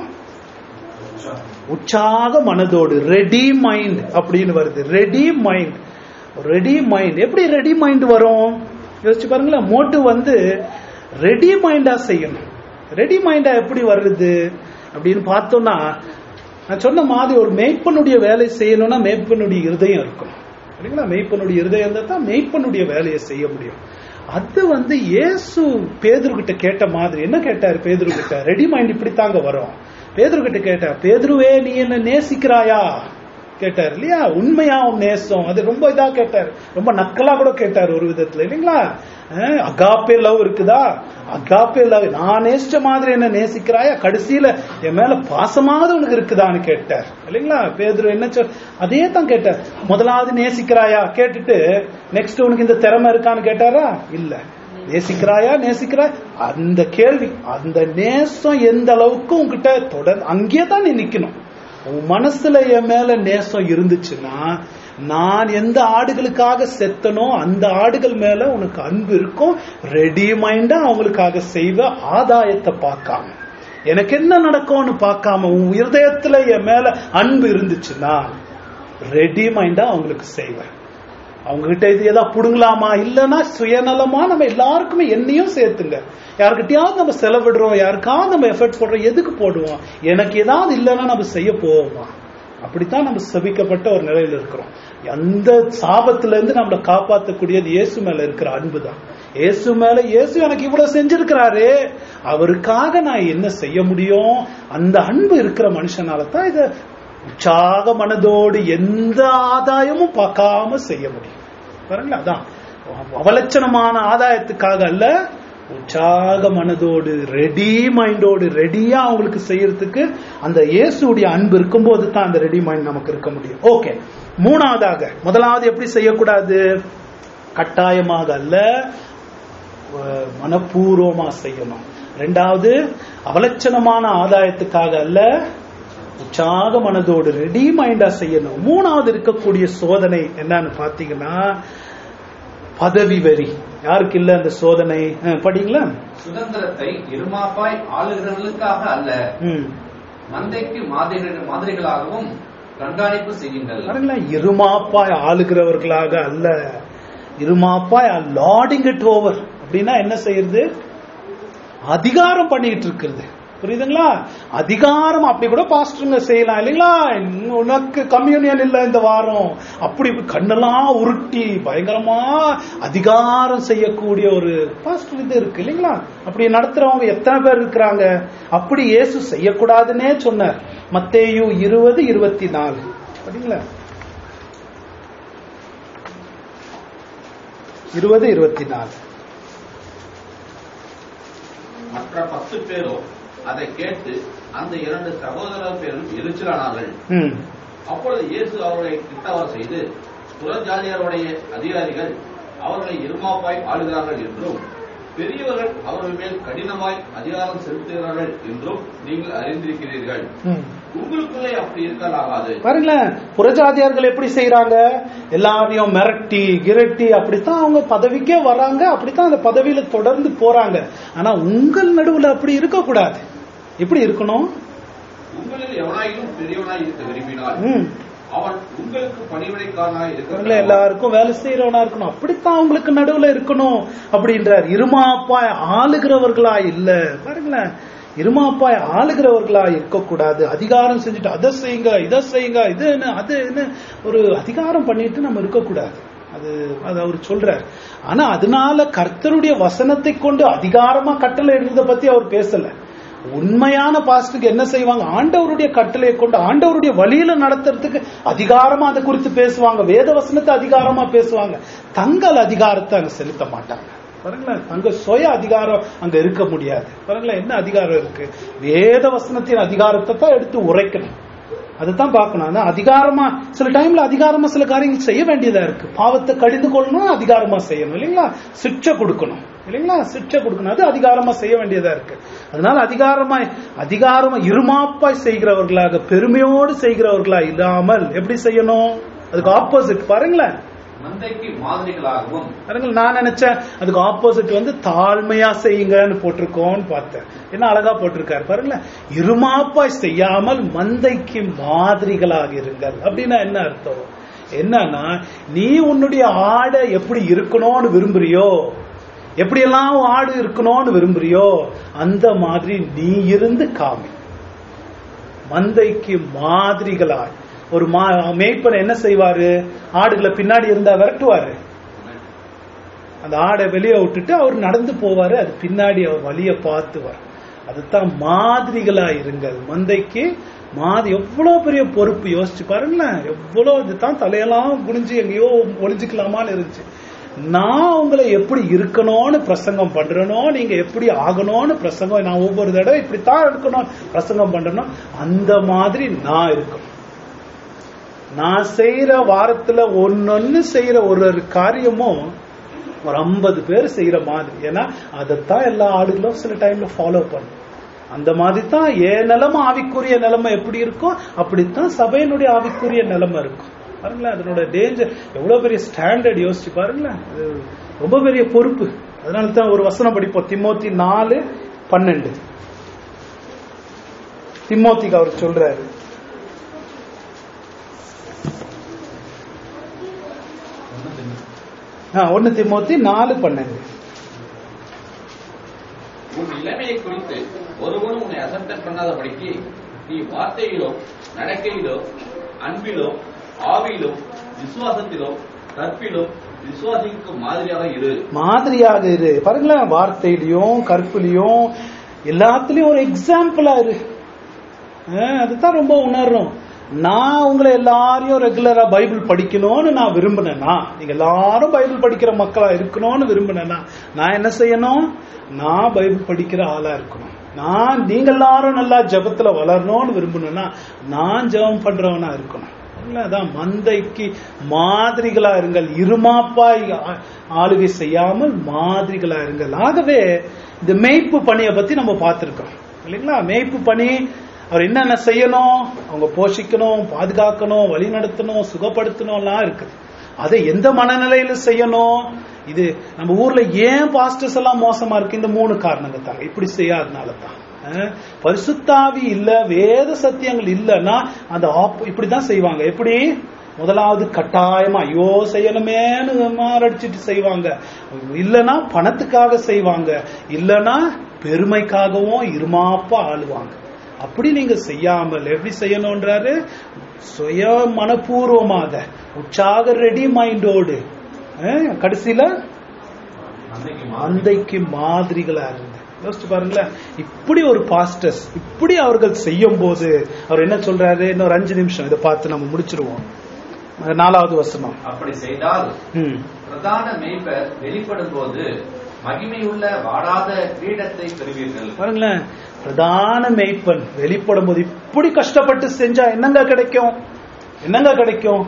உற்சாக மனதோடு, ரெடி மைண்ட் அப்படின்னு வருது. Ready mind, ready mind. எப்படி ரெடி மைண்ட் வரும் யோசிச்சு பாருங்களேன். மோட்டு வந்து ரெடி மைண்டா செய்யணும். ரெடி மைண்டா எப்படி வருது அப்படின்னு பார்த்தோம்னா, நான் சொன்ன மாதிரி ஒரு மேய்ப்பனுடைய வேலை செய்யணும்னா மேய்ப்பனுடைய இருதயம் இருக்கணும். சரிங்களா? மேய்ப்பனுடைய இருதயம் இருந்தா தான் மேய்ப்பனுடைய வேலையை செய்ய முடியும். அது வந்து இயேசு பேதுரு கிட்ட கேட்ட மாதிரி என்ன கேட்டாரு? பேதுரு கிட்ட ரெடி மைண்ட் இப்படித்தாங்க வரும். பேதுரு கிட்ட கேட்டார், பேதுருவே நீ என்ன நேசிக்கிறாயா கேட்டார் இல்லையா? உண்மையா உன் நேசம்? அது ரொம்ப இதா கேட்டார், ரொம்ப நக்கலா கூட கேட்டார் ஒரு விதத்துல இல்லைங்களா? அகாப்பே லவ் இருக்குதா? அகாப்பே லவ், நான் நேசிச்ச மாதிரி என்ன நேசிக்கிறாயா? கடைசியில என் மேல பாசமாவது உனக்கு இருக்குதான்னு கேட்டார் இல்லைங்களா? பேதுரு என்ன சொல் அதே தான் கேட்டார். முதலாவது நேசிக்கிறாயா கேட்டுட்டு நெக்ஸ்ட் உனக்கு இந்த திறமை இருக்கான்னு கேட்டாரா? இல்ல. நேசிக்கிறாயா நேசிக்கிறாய் அந்த கேள்வி, அந்த நேசம் எந்த அளவுக்கு உங்ககிட்ட தொடர் அங்கேயே தான் நீ நிக்கணும். உன் மனசுல என் மேல நேசம் இருந்துச்சுன்னா நான் எந்த ஆடுகளுக்காக செத்தனோ அந்த ஆடுகள் மேல உனக்கு அன்பு இருக்கும். ரெடி மைண்டா அவங்களுக்காக செய்வ, ஆதாயத்தை பார்க்காம எனக்கு என்ன நடக்கும்னு பார்க்காம உன் இருதயத்துல என் மேல அன்பு இருந்துச்சுன்னா ரெடி மைண்டா அவங்களுக்கு செய்வேன். அவங்க கிட்ட இது ஏதாவது புடுங்கலாமா? இல்லைன்னா சுயநலமா நம்ம எல்லாருக்குமே என்னையும் சேர்த்துங்க. யாருக்கிட்டையாவது நம்ம செலவிடுறோம், யாருக்காவது நம்ம எஃபர்ட் போடுறோம், எதுக்கு போடுவோம்? எனக்கு ஏதாவது இல்லைன்னா நம்ம செய்ய போவோமா? அப்படித்தான் நம்ம சபிக்கப்பட்ட ஒரு நிலையில இருக்கிறோம். அந்த சாபத்துல இருந்து நம்மளை காப்பாற்றக்கூடியது இயேசு மேல இருக்கிற அன்பு தான். இயேசு மேல இயேசு எனக்கு இவ்வளவு செஞ்சிருக்கிறாரு, அவருக்காக நான் என்ன செய்ய முடியும்? அந்த அன்பு இருக்கிற மனுஷனால தான் இத உற்சாக மனதோடு எந்த ஆதாயமும் பார்க்காம செய்ய முடியும். பாருங்களா, அதான் அவலட்சணமான ஆதாயத்துக்காக அல்ல, உற்சாக மனதோடு ரெடி மைண்டோடு ரெடியா அவங்களுக்கு செய்யறதுக்கு அந்த இயேசுடைய அன்பு இருக்கும்போது தான் அந்த ரெடி மைண்ட் நமக்கு இருக்க முடியும். ஓகே, மூணாவதாக, முதலாவது எப்படி செய்யக்கூடாது? கட்டாயமாக அல்ல, மனப்பூர்வமா செய்யணும். ரெண்டாவது, அவலட்சணமான ஆதாயத்துக்காக அல்ல, உற்சாக மனதோடு ரெடி மைண்டா செய்யணும். மூணாவது இருக்கக்கூடிய சோதனை என்னன்னு பாத்தீங்கன்னா பதவி வெறி. யாருக்கு இல்ல அந்த சோதனை? படிங்களா. சுதந்திரத்தை இருமாப்பாய் ஆளுகிறவர்களுக்காக அல்ல, மந்தைக்கு மாதிரிகளாகவும் கண்காணிப்பு செய்யுங்கள். இருமாப்பாய் ஆளுகிறவர்களாக அல்ல, இருமாப்பாய் லார்டிங் இட் ஓவர். அப்படின்னா என்ன செய்யறது? அதிகாரம் பண்ணிட்டு இருக்கிறது. புரியுதுங்களா? அதிகாரம் அப்படி கூட பாஸ்டருங்க செய்யலாம் இல்லைங்களா? உனக்கு கம்யூனியன் இல்ல இந்த வாரம், அப்படி கண்ணெல்லாம் உருட்டி பயங்கரமா அதிகாரம் செய்யக்கூடிய ஒரு பாஸ்டர் இது இருக்கு இல்லைங்களா? அப்படி நடத்துறவங்க எத்தனை பேர் இருக்கிறாங்க? அப்படி இயேசு செய்யக்கூடாதுன்னே சொன்னார். மத்தேயு இருபது இருபத்தி நாலு சரிங்களா? இருபது இருபத்தி நாலு. மற்ற பத்து பேரோ அதை கேட்டு அந்த இரண்டு சகோதரர் பேரும் எரிச்சலானார்கள். அப்பொழுது இயேசு அவர்களை கிட்டவர் செய்து, புறஜாதியாருடைய அதிகாரிகள் அவர்களை இருமாப்பாய் ஆளுகிறார்கள் என்றும் பெரியவர்கள் அவர்கள் மேல் கடினமாய் அதிகாரம் செலுத்துகிறார்கள் என்றும் நீங்கள் அறிந்திருக்கிறீர்கள். உங்களுக்குள்ளே அப்படி இருக்கலாகாது. பாருங்களேன், புறஜாதியார்கள் எப்படி செய்யறாங்க, எல்லாரையும் மிரட்டி கிரட்டி அப்படித்தான் அவங்க பதவிக்கே வராங்க, அப்படித்தான் அந்த பதவியில தொடர்ந்து போறாங்க. ஆனா உங்கள் நடுவுல அப்படி இருக்க கூடாது. எப்படி இருக்கணும்? உங்களில் எவனாயிலும் பெரியவனாய் இருக்க விரும்பினார் அவன் உங்களுக்கு பணிவிடைக்காரனாய் இருக்க, எல்லாருக்கும் வேலை செய்யறவனா இருக்கணும், அப்படித்தான் உங்களுக்கு நடுவுல இருக்கணும் அப்படின்றார். இருமாப்பாய் ஆளுகிறவர்களா இல்ல. பாருங்களேன், இருமாப்பாய் ஆளுகிறவர்களா இருக்கக்கூடாது. அதிகாரம் செஞ்சுட்டு அதை செய்யுங்க இதை செய்யுங்க இது என்ன அது என்ன ஒரு அதிகாரம் பண்ணிட்டு நம்ம இருக்கக்கூடாது. அது அது அவர் சொல்றார். ஆனா அதனால கர்த்தருடைய வசனத்தை கொண்டு அதிகாரமா கட்டளை எழுத பத்தி அவர் பேசல. உண்மையான பாஸ்டருக்கு என்ன செய்வாங்க, ஆண்டவருடைய கட்டளையை கொண்டு ஆண்டவருடைய வழியில நடத்துறதுக்கு அதிகாரமா அதை குறித்து பேசுவாங்க. வேத வசனத்தை அதிகாரமா பேசுவாங்க. தங்கள் அதிகாரத்தை அங்க செலுத்த மாட்டாங்க. பாருங்களேன், தங்க சுய அதிகாரம் அங்க இருக்க முடியாது. பாருங்களேன், என்ன அதிகாரம் இருக்கு? வேத வசனத்தின் அதிகாரத்தை தான் எடுத்து உரைக்கணும். அதுதான் பார்க்கணும். ஆனா அதிகாரமா சில டைம்ல அதிகாரமா சில காரியங்கள் செய்ய வேண்டியதா இருக்கு. பாவத்தை கடிந்து கொள்ளணும், அதிகாரமா செய்யணும் இல்லைங்களா? சிற்றை கொடுக்கணும் இல்லைங்களா? சிற்றை கொடுக்கணும், அது அதிகாரமா செய்ய வேண்டியதா இருக்கு. அதனால அதிகாரமா அதிகாரமா இருமாப்பாய் செய்கிறவர்களாக பெருமையோடு செய்கிறவர்களா இல்லாமல் எப்படி செய்யணும்? அதுக்கு ஆப்போசிட் பாருங்களேன். மந்தைக்கு மாதிரிகளாகவும் பாருங்கள், நான் நினைச்சேன் அதுக்கு ஆப்போசிட் வந்து தாழ்மையா செய்யுங்கன்னு போட்டிருக்கோன்னு பார்த்தேன். என்ன அழகா போட்டிருக்காரு பாருங்களேன். இருமாப்பாய் செய்யாமல் மந்தைக்கு மாதிரிகளாக இருங்கள் அப்படின்னா என்ன அர்த்தம்? என்னன்னா, நீ உன்னுடைய ஆடை எப்படி இருக்கணும்னு விரும்புறியோ, எப்படியெல்லாம் ஆடு இருக்கணும்னு விரும்புறியோ அந்த மாதிரி நீ இருந்து காமி. மந்தைக்கு மாதிரிகளாய். ஒரு மேய்ப்பன் என்ன செய்வாரு? ஆடுகளை பின்னாடி இருந்தா விரட்டுவாரு. அந்த ஆடை வெளியே விட்டுட்டு அவர் நடந்து போவாரு, அது பின்னாடி அவர் வழிய பார்த்துவார். அதுதான் மாதிரிகளா இருங்கள். மந்தைக்கு மாதிரி. எவ்வளவு பெரிய பொறுப்பு யோசிச்சு பாருங்களேன். எவ்வளவு இதுதான் தலையெல்லாம் குனிஞ்சு எங்கேயோ ஒளிஞ்சுக்கலாமான்னு இருந்துச்சு. நான் உங்களை எப்படி இருக்கணும்னு பிரசங்கம் பண்றனோ, நீங்க எப்படி ஆகணும்னு பிரசங்கம், நான் ஒவ்வொரு தடவை இப்படித்தான் இருக்கணும் பிரசங்கம் பண்றனோ அந்த மாதிரி நான் இருக்கணும். நான் செய்யற வாரத்துல ஒன்னொன்னு செய்யற ஒரு ஒரு காரியமும் ஒரு ஐம்பது பேர் செய்யற மாதிரி. ஏன்னா அதைத்தான் எல்லா ஆளுகளும் சில டைம்ல ஃபாலோ பண்ணும். அந்த மாதிரி தான் என் நிலைமை ஆவிக்குரிய நிலைமை எப்படி இருக்கும், அப்படித்தான் சபையினுடைய ஆவிக்குரிய நிலைமை இருக்கும். பாருங்களேன், அதனோட டேஞ்சர் எவ்வளவு பெரிய ஸ்டாண்டர்ட் யோசிச்சு பாருங்களேன். ரொம்ப பெரிய பொறுப்பு. அதனால தான் ஒரு வசனம் படிப்போம், திமோத்தி நாலு பன்னெண்டு. திமோத்திக்கு அவர் சொல்றாரு, ஒன்னு திமோத்தி நாலு பன்னெண்டு. உன் நிலைமையை குறித்து ஒருவனும் உன்னை அசட்டை பண்ணாதபடிக்கு நீ வார்த்தையிலோ நடக்கையிலோ அன்பிலோ ஆவியிலும் விசுவாசத்திலும் கற்பிலும் விசுவாசிக்கு மாதிரியாக இரு. மாதிரியாக இரு. பாருங்களேன், வார்த்தையிலையும் கற்பிலையும் எல்லாத்துலயும் ஒரு எக்ஸாம்பிளா இரு. அதுதான் ரொம்ப உணர்றோம். நான் உங்களை எல்லாரையும் ரெகுலரா பைபிள் படிக்கணும்னு நான் விரும்பினேன்னா, நீங்க எல்லாரும் பைபிள் படிக்கிற மக்களா இருக்கணும்னு விரும்பினேன்னா நான் என்ன செய்யணும்? நான் பைபிள் படிக்கிற ஆளா இருக்கணும். நான் நீங்க எல்லாரும் நல்லா ஜபத்துல வளரணும்னு விரும்பணும்னா நான் ஜபம் பண்றவனா இருக்கணும். அதான் மந்தைக்கு மாதிரிகளா இருங்கள், இருமாப்பாய் ஆளுகை செய்யாமல் மாதிரிகளா இருங்கள். ஆகவே இந்த மேய்ப்பு பணியை பத்தி நம்ம பார்த்திருக்கோம் இல்லைங்களா? மேய்ப்பு பணி அவர் என்னென்ன செய்யணும், அவங்க போஷிக்கணும், பாதுகாக்கணும், வழி நடத்தணும், சுகப்படுத்தணும் எல்லாம் இருக்குது. அதை எந்த மனநிலையில செய்யணும்? இது நம்ம ஊர்ல ஏன் பாஸ்டர்ஸ் எல்லாம் மோசமா இருக்கு? இந்த மூணு காரணங்கள் தாங்க. இப்படி செய்யாதனால தான். பரிசுத்தாவி இல்ல, வேத சத்தியங்கள் இல்லைன்னா அந்த இப்படிதான் செய்வாங்க. எப்படி? முதலாவது கட்டாயமா ஐயோ செய்யணுமேனு மாரடிச்சிட்டு செய்வாங்க. இல்லைன்னா பணத்துக்காக செய்வாங்க, இல்லைன்னா பெருமைக்காகவும் இருமாப்பா ஆளுவாங்க. அப்படி நீங்க செய்யாமல் எப்படி செய்யணும்ன்றாரு? சுய மனப்பூர்வமாக உற்சாக ரெடி மைண்டோடு கடைசியில மந்தைக்கு மாதிரிகளா இருந்து யோசிச்சு பாருங்களேன். இப்படி ஒரு பாஸ்டர்ஸ் இப்படி அவர்கள் செய்யும் போது அவர் என்ன சொல்றாரு? இன்னொரு அஞ்சு நிமிஷம் இதை பார்த்து நம்ம முடிச்சிருவோம். நாலாவது வசனம். அப்படி செய்தால் பிரதான மேய்ப்பர் வெளிப்படும் போது மகிமையுள்ள வாடாத கிரீடத்தை பெறுவீர்கள். பாருங்களேன், பிரதான மேய்ப்பன் வெளிப்படும் போது இப்படி கஷ்டப்பட்டு செஞ்சா என்னங்க கிடைக்கும்? என்னங்க கிடைக்கும்?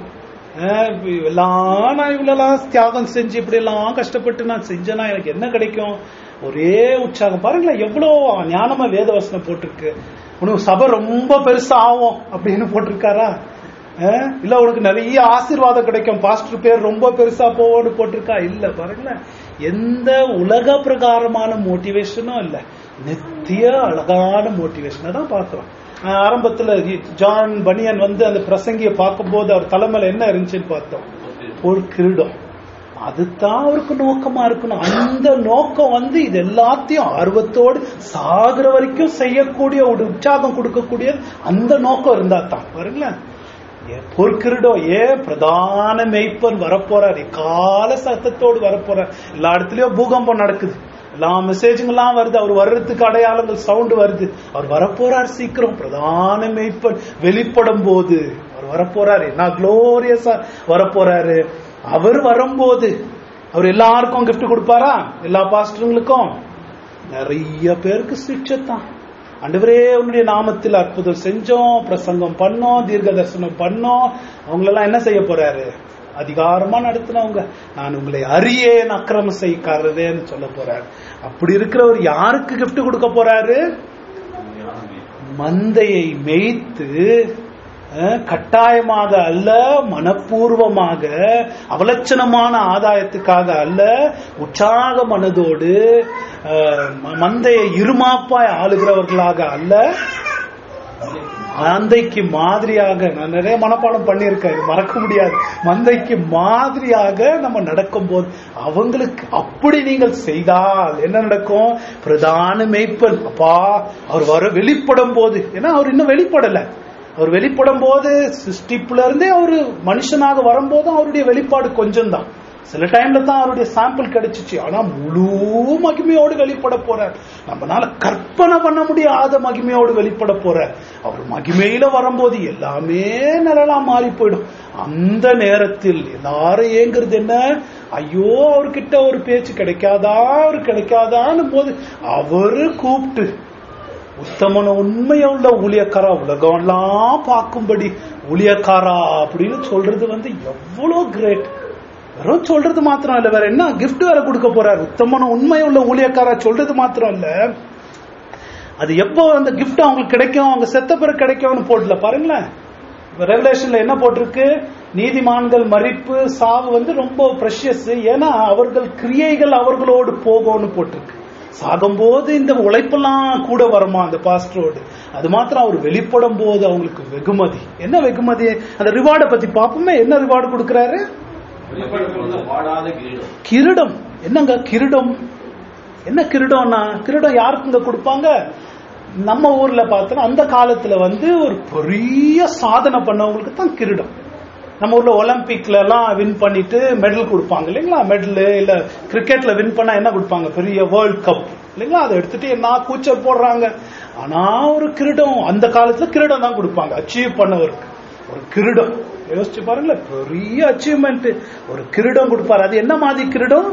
எல்லாம் நான் இவ்வளவு தியாகம் செஞ்சு இப்படி எல்லாம் கஷ்டப்பட்டு நான் செஞ்சேன்னா எனக்கு என்ன கிடைக்கும்? ஒரே உற்சாகம். பாருங்களேன் எவ்வளவு ஞானமா வேதவசனம் போட்டிருக்கு. உனக்கு சபை ரொம்ப பெருசா ஆகும் அப்படின்னு போட்டிருக்காரா? இல்ல உனக்கு நிறைய ஆசீர்வாதம் கிடைக்கும், பாஸ்டர் பேர் ரொம்ப பெருசா போவோன்னு போட்டிருக்கா? இல்ல. பாருங்களேன் எந்த உலக பிரகாரமான மோட்டிவேஷனும் இல்ல, நித்திய அழகான மோட்டிவேஷனை தான் பாக்குறோம். ஆரம்பத்துல ஜான் பனியன் வந்து அந்த பிரசங்கிய பார்க்கும் போது அவர் தலைமையில என்ன இருந்துச்சுன்னு பார்த்தோம், ஒரு கிரீடம். அதுதான் அவருக்கு நோக்கமா இருக்கணும். அந்த நோக்கம் வந்து இது எல்லாத்தையும் ஆர்வத்தோடு சாகுற வரைக்கும் செய்யக்கூடிய ஒரு உற்சாகம் கொடுக்கக்கூடிய அந்த நோக்கம் இருந்தா தான். பாருங்களேன் பொற்கிரீடோ, ஏ பிரதான மெய்ப்பன் வரப்போறாரு, கால சத்தத்தோடு வரப்போறார். எல்லா இடத்துலயும் பூகம்பம் நடக்குது, எல்லா மெசேஜுங்கெல்லாம் வருது, அவர் வர்றதுக்கு அடையாளங்கள் சவுண்ட் வருது. அவர் வரப்போறார் சீக்கிரம், பிரதான மெய்ப்பன் வெளிப்படும் போது அவர் வரப்போறாரு. என்ன குளோரியஸா வரப்போறாரு. அவர் வரும்போது அவர் எல்லாருக்கும் கிஃப்ட் கொடுப்பாரா? எல்லா பாஸ்டருங்களுக்கும் நிறைய பேருக்கு சிக்ஷத்தான். ஆண்டவரே உன்னுடைய நாமத்தில் அற்புதம் செஞ்சோம், பிரசங்கம் பண்ணோம், தீர்க்க தரிசனம் பண்ணோம். அவங்களெல்லாம் என்ன செய்ய போறாரு? அதிகாரமா நடத்தினவங்க. நான் உங்களை அறியேன் அக்கிரம செய்யக்காரரேன்னு சொல்ல போறாரு. அப்படி இருக்கிறவர் யாருக்கு கிஃப்ட் கொடுக்க போறாரு? மந்தையை மேய்த்து கட்டாயமாக அல்ல, மனப்பூர்வமாக, அவலட்சணமான ஆதாயத்துக்காக அல்ல, உற்சாக மனதோடு மந்தையை இருமாப்பாய் ஆளுகிறவர்களாக அல்ல, மந்தைக்கு மாதிரியாக. நான் நிறைய மனப்பாடம் பண்ணியிருக்கேன், மறக்க முடியாது. மந்தைக்கு மாதிரியாக நம்ம நடக்கும் போது அவங்களுக்கு அப்படி நீங்கள் செய்தால் என்ன நடக்கும்? பிரதான மேய்ப்பன் அப்பா அவர் வர வெளிப்படும் போது, ஏன்னா அவர் இன்னும் வெளிப்படல, அவர் வெளிப்படும் போது சிருஷ்டிப்புல இருந்தே அவரு மனுஷனாக வரும்போதும் அவருடைய வெளிப்பாடு கொஞ்சம் தான். சில டைம்ல தான் அவருடைய சாம்பிள் கிடைச்சிச்சு. ஆனா முழு மகிமையோடு வெளிப்பட போறார். நம்மளால கற்பனை பண்ண முடியாத மகிமையோடு வெளிப்பட போறார். அவர் மகிமையில வரும்போது எல்லாமே நிழலா மாறி போயிடும். அந்த நேரத்தில் எல்லாரும் ஏங்குறது என்ன? ஐயோ அவர்கிட்ட ஒரு பேச்சு கிடைக்காதா, அவரு கிடைக்காதான்னு போது அவரு கூப்பிட்டு உத்தமன உண்மையுள்ள ஊழியக்காரா, உலகம் எல்லாம் பார்க்கும்படி ஊழியக்காரா அப்படின்னு சொல்றது வந்து எவ்வளவு கிரேட். வெறும் சொல்றது மாத்திரம் இல்ல, வேற என்ன கிஃப்ட் வேற கொடுக்க போறாரு. உத்தமன உண்மையுள்ள ஊழியக்காரா சொல்றது மாத்திரம் இல்ல, அது எப்போ அந்த கிஃப்ட் அவங்களுக்கு கிடைக்கும், அவங்க செத்த பிறகு கிடைக்கும்னு போடல. பாருங்களேன் ரெவலேஷன்ல என்ன போட்டிருக்கு? நீதிமான்கள் மரிப்பு சாவு வந்து ரொம்ப பிரஷியஸ், ஏன்னா அவர்கள் கிரியைகள் அவர்களோடு போகும்னு போட்டிருக்கு. சாகும்போது இந்த உழைப்பெல்லாம் கூட வருமா அந்த பாஸ்டரோடு. அது மாத்திரம் அவர் வெளிப்படும் போது அவங்களுக்கு வெகுமதி. என்ன வெகுமதி? அந்த ரிவார்டை பத்தி பார்ப்போமே. என்ன ரிவார்டு கொடுக்கிறாரு? கிரீடம். என்னங்க கிரீடம்? என்ன கிரீடம்னா, கிரீடம் யாருக்குங்க கொடுப்பாங்க? நம்ம ஊர்ல பார்த்தோன்னா அந்த காலத்துல வந்து ஒரு பெரிய சாதனை பண்ணவங்களுக்கு தான் கிரீடம். நம்ம ஊர்ல ஒலிம்பிக்ல எல்லாம் வின் பண்ணிட்டு மெடல் கொடுப்பாங்க இல்லைங்களா? மெடல் இல்ல கிரிக்கெட்ல வின் பண்ணா என்ன கொடுப்பாங்க? பெரிய வேர்ல்ட் கப் இல்லைங்களா? அதை எடுத்துட்டு என்ன கூச்சல் போடுறாங்க. ஆனா ஒரு கிரீடம் அந்த காலத்துல கிரீடம் தான் கொடுப்பாங்க அச்சீவ் பண்ணவருக்கு. ஒரு கிரீடம் யோசிச்சு பாருங்களேன், பெரிய அச்சீவ்மெண்ட். ஒரு கிரீடம் கொடுப்பாரு. அது என்ன மாதிரி கிரீடம்?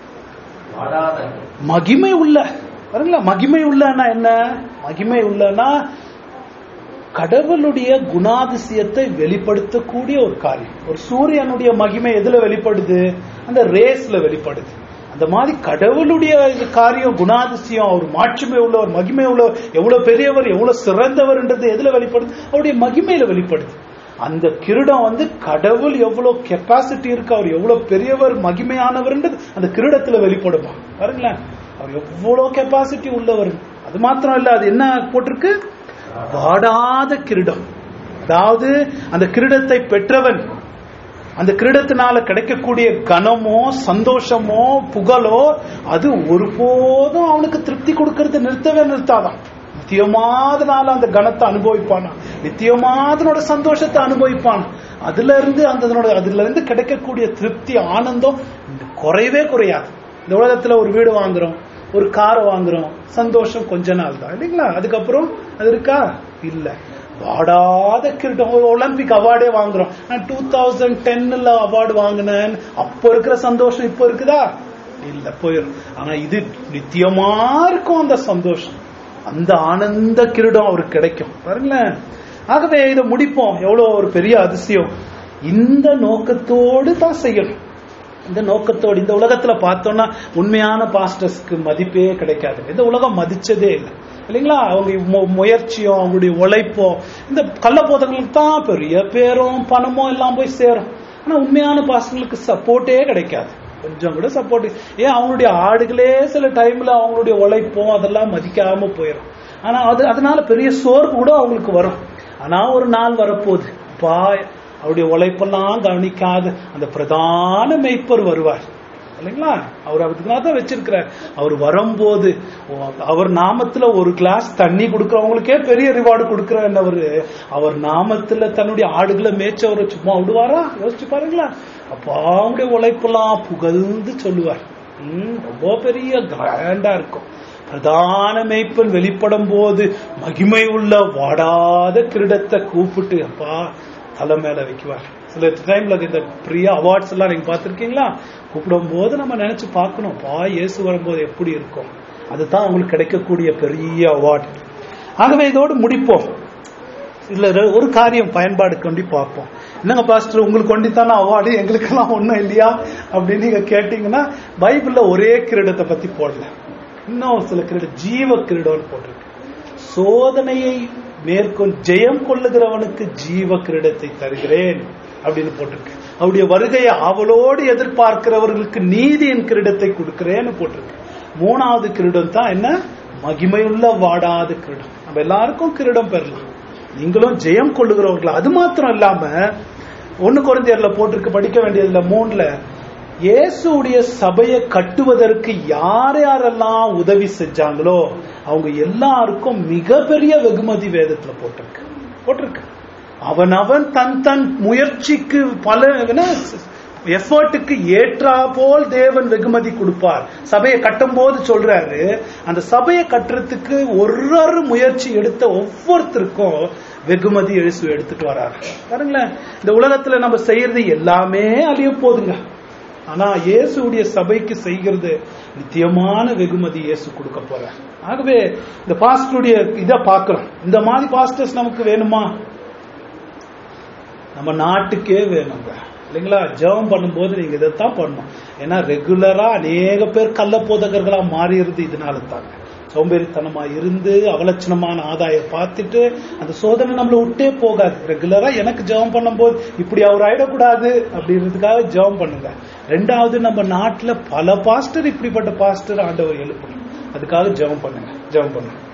மகிமை உள்ள. பாருங்களா மகிமை உள்ளன்னா என்ன? மகிமை உள்ளன்னா கடவுளுடைய குணாதிசயத்தை வெளிப்படுத்தக்கூடிய ஒரு காரியம். ஒரு சூரியனுடைய மகிமை எதுல வெளிப்படுது? அந்த ரேஸ்ல வெளிப்படுது. அந்த மாதிரி கடவுளுடைய காரியம், குணாதிசயம், அவர் மாட்சிமை உள்ளவர், மகிமை உள்ளவர், எவ்வளவு பெரியவர், எவ்வளவு சிறந்தவர் என்றது எதுல வெளிப்படுது? அவருடைய மகிமையில வெளிப்படுது. அந்த கிரீடம் வந்து கடவுள் எவ்வளவு கெப்பாசிட்டி இருக்கு, அவர் எவ்வளவு பெரியவர், மகிமையானவர் அந்த கிரீடத்துல வெளிப்படுமா? பாருங்களேன் அவர் எவ்வளவு கெப்பாசிட்டி உள்ளவர். அது மாத்திரம் இல்ல, அது என்ன போட்டிருக்கு? வாடாத கிரீடம். அதாவது அந்த கிரீடத்தை பெற்றவன் அந்த கிரீடத்தினால கிடைக்கக்கூடிய கனமோ சந்தோஷமோ புகழோ அது ஒருபோதும் அவனுக்கு திருப்தி கொடுக்கறது நிறுத்தவே நிறுத்தாதான். நித்தியமாதனால அந்த கனத்தை அனுபவிப்பானா, நித்தியமாதனோட சந்தோஷத்தை அனுபவிப்பான். அதுல இருந்து அந்த அதுல இருந்து கிடைக்கக்கூடிய திருப்தி ஆனந்தம் குறையவே குறையாது. இந்த உலகத்துல ஒரு வீடு வாங்குறோம், ஒரு காரை வாங்குறோம், சந்தோஷம் கொஞ்ச நாள் தான் இல்லைங்களா? அதுக்கப்புறம் அது இருக்கா? இல்ல. வாடாத கிரீடம். ஒலிம்பிக் அவார்டே வாங்குறோம். நான் டூ தௌசண்ட் டென்ல அவார்டு வாங்கினேன், அப்ப இருக்கிற சந்தோஷம் இப்ப இருக்குதா? இல்ல, போயிடும். ஆனா இது நித்தியமா இருக்கும் அந்த சந்தோஷம், அந்த ஆனந்த கிரீடம் அவருக்கு கிடைக்கும். பாருங்களேன். ஆகவே இதை முடிப்போம். எவ்வளவு ஒரு பெரிய அதிசயம். இந்த நோக்கத்தோடு தான் செய்யணும். இந்த நோக்கத்தோடு இந்த உலகத்துல பார்த்தோம்னா உண்மையான பாஸ்டர்ஸ்க்கு மதிப்பே கிடைக்காது. இந்த உலகம் மதிச்சதே இல்லை இல்லைங்களா? அவங்க முயற்சியும் அவங்களுடைய உழைப்பும் இந்த கள்ள போதங்களுக்கு தான் பெரிய பேரும் பணமும் எல்லாம் போய் சேரும். ஆனா உண்மையான பாஸ்டர்களுக்கு சப்போர்ட்டே கிடைக்காது, கொஞ்சம் கூட சப்போர்ட். ஏன் அவங்களுடைய ஆடுகளே சில டைம்ல அவங்களுடைய உழைப்பும் அதெல்லாம் மதிக்காம போயிடும். ஆனா அது அதனால பெரிய சோர்வு கூட அவங்களுக்கு வரும். ஆனா ஒரு நாள் வரப்போகுது, பா அவருடைய உழைப்பெல்லாம் கவனிக்காது அந்த பிரதான மெய்ப்பர் வருவார் இல்லைங்களா? அவர் அதுக்காக தான் வச்சிருக்கிறார். அவர் வரும்போது அவர் நாமத்துல ஒரு கிளாஸ் தண்ணி கொடுக்கறவங்களுக்கே பெரிய ரிவார்டு கொடுக்கிறார். அவரு அவர் நாமத்துல தன்னுடைய ஆடுகளை மேய்ச்சவரை சும்மா விடுவாரா? யோசிச்சு பாருங்களா. அப்பா அவருடைய உழைப்பெல்லாம் புகழ்ந்து சொல்லுவார். உம் ரொம்ப பெரிய கிராண்டா இருக்கும். பிரதான மெய்ப்பன் வெளிப்படும் போது மகிமை உள்ள வாடாத கிரீடத்தை கூப்பிட்டு அப்பா தலை மேல வைக்குவார். சில டைம்ல இந்த பிரியா அவார்ட்ஸ் எல்லாம் நீங்க பாத்திருக்கீங்களா? கூப்பிடும் போது நம்ம நினைச்சு பார்க்கணும், பா இயேசு வரும்போது எப்படி இருக்கும். அதுதான் அவங்களுக்கு கிடைக்கக்கூடிய பெரிய அவார்டு. ஆகவே இதோடு முடிப்போம். இதுல ஒரு காரியம் பயன்பாடு கொண்டு பார்ப்போம். என்னங்க பாஸ்டர் உங்களுக்கு கொண்டித்தான அவார்டு, எங்களுக்கெல்லாம் ஒண்ணும் இல்லையா அப்படின்னு நீங்க கேட்டீங்கன்னா, பைபிள்ல ஒரே கிரீடத்தை பத்தி போடல, இன்னும் சில கிரீடம் ஜீவ கிரீடம்னு போட்டிருக்கு. சோதனையை மேற்கொண்டு ஜெயம் கொள்ளுகிறவனுக்கு ஜீவ கிரீடத்தை தருகிறேன் அப்படின்னு போட்டிருக்கு. அவருடைய வருகையை அவளோடு எதிர்பார்க்கிறவர்களுக்கு நீதியின் கிரீடத்தை கொடுக்கிறேன்னு போட்டிருக்கு. மூணாவது கிரீடம் தான் என்ன? மகிமையுள்ள வாடாத கிரீடம். நம்ம எல்லாருக்கும் கிரீடம் பெறலாம், நீங்களும் ஜெயம் கொள்ளுகிறவர்கள். அது மாத்திரம் இல்லாம ஒன்னு கொரிந்தியர்ல போட்டிருக்கு, படிக்க வேண்டியதுல மூணுல, இயேசுடைய சபையை கட்டுவதற்கு யார் யாரெல்லாம் உதவி செஞ்சாங்களோ அவங்க எல்லாருக்கும் மிகப்பெரிய வெகுமதி வேதத்துல போட்டிருக்கு போட்டிருக்கு அவன் அவன் தன் தன் முயற்சிக்கு பல எஃபர்ட்டுக்கு ஏற்றா போல் தேவன் வெகுமதி கொடுப்பார். சபையை கட்டும் போது சொல்றாரு, அந்த சபையை கட்டுறதுக்கு ஒரு ஒரு முயற்சி எடுத்த ஒவ்வொருத்தருக்கும் வெகுமதி இயேசு எடுத்துட்டு வராரு. பாருங்களேன், இந்த உலகத்துல நம்ம செய்யறது எல்லாமே அழிய போதுங்க. ஆனா இயேசுடைய சபைக்கு செய்கிறது நித்தியமான வெகுமதி இயேசு கொடுக்க போறார். ஆகவே இந்த பாஸ்டருடைய இதை பார்க்கிறோம். இந்த மாதிரி பாஸ்டர்ஸ் நமக்கு வேணுமா? நம்ம நாட்டுக்கே வேணுங்க இல்லைங்களா? ஜெபம் பண்ணும்போது நீங்க இதைத்தான் பண்ணணும். ஏன்னா ரெகுலரா அநேக பேர் கள்ள போதகர்களா மாறிடுறது இதனால தாங்க. சோம்பேறித்தனமா இருந்து அவலட்சணமான ஆதாயம் பார்த்துட்டு அந்த சோதனை நம்மள விட்டே போகாது. ரெகுலரா எனக்கு ஜெபம் பண்ணும் போது இப்படி அவர் ஆயிடக்கூடாது அப்படின்றதுக்காக ஜெபம் பண்ணுங்க. ரெண்டாவது, நம்ம நாட்டுல பல பாஸ்டர் இப்படிப்பட்ட பாஸ்டர் ஆண்டவர் எழுப்பணும், அதுக்காக ஜெபம் பண்ணுங்க. ஜெபம் பண்ணுங்க.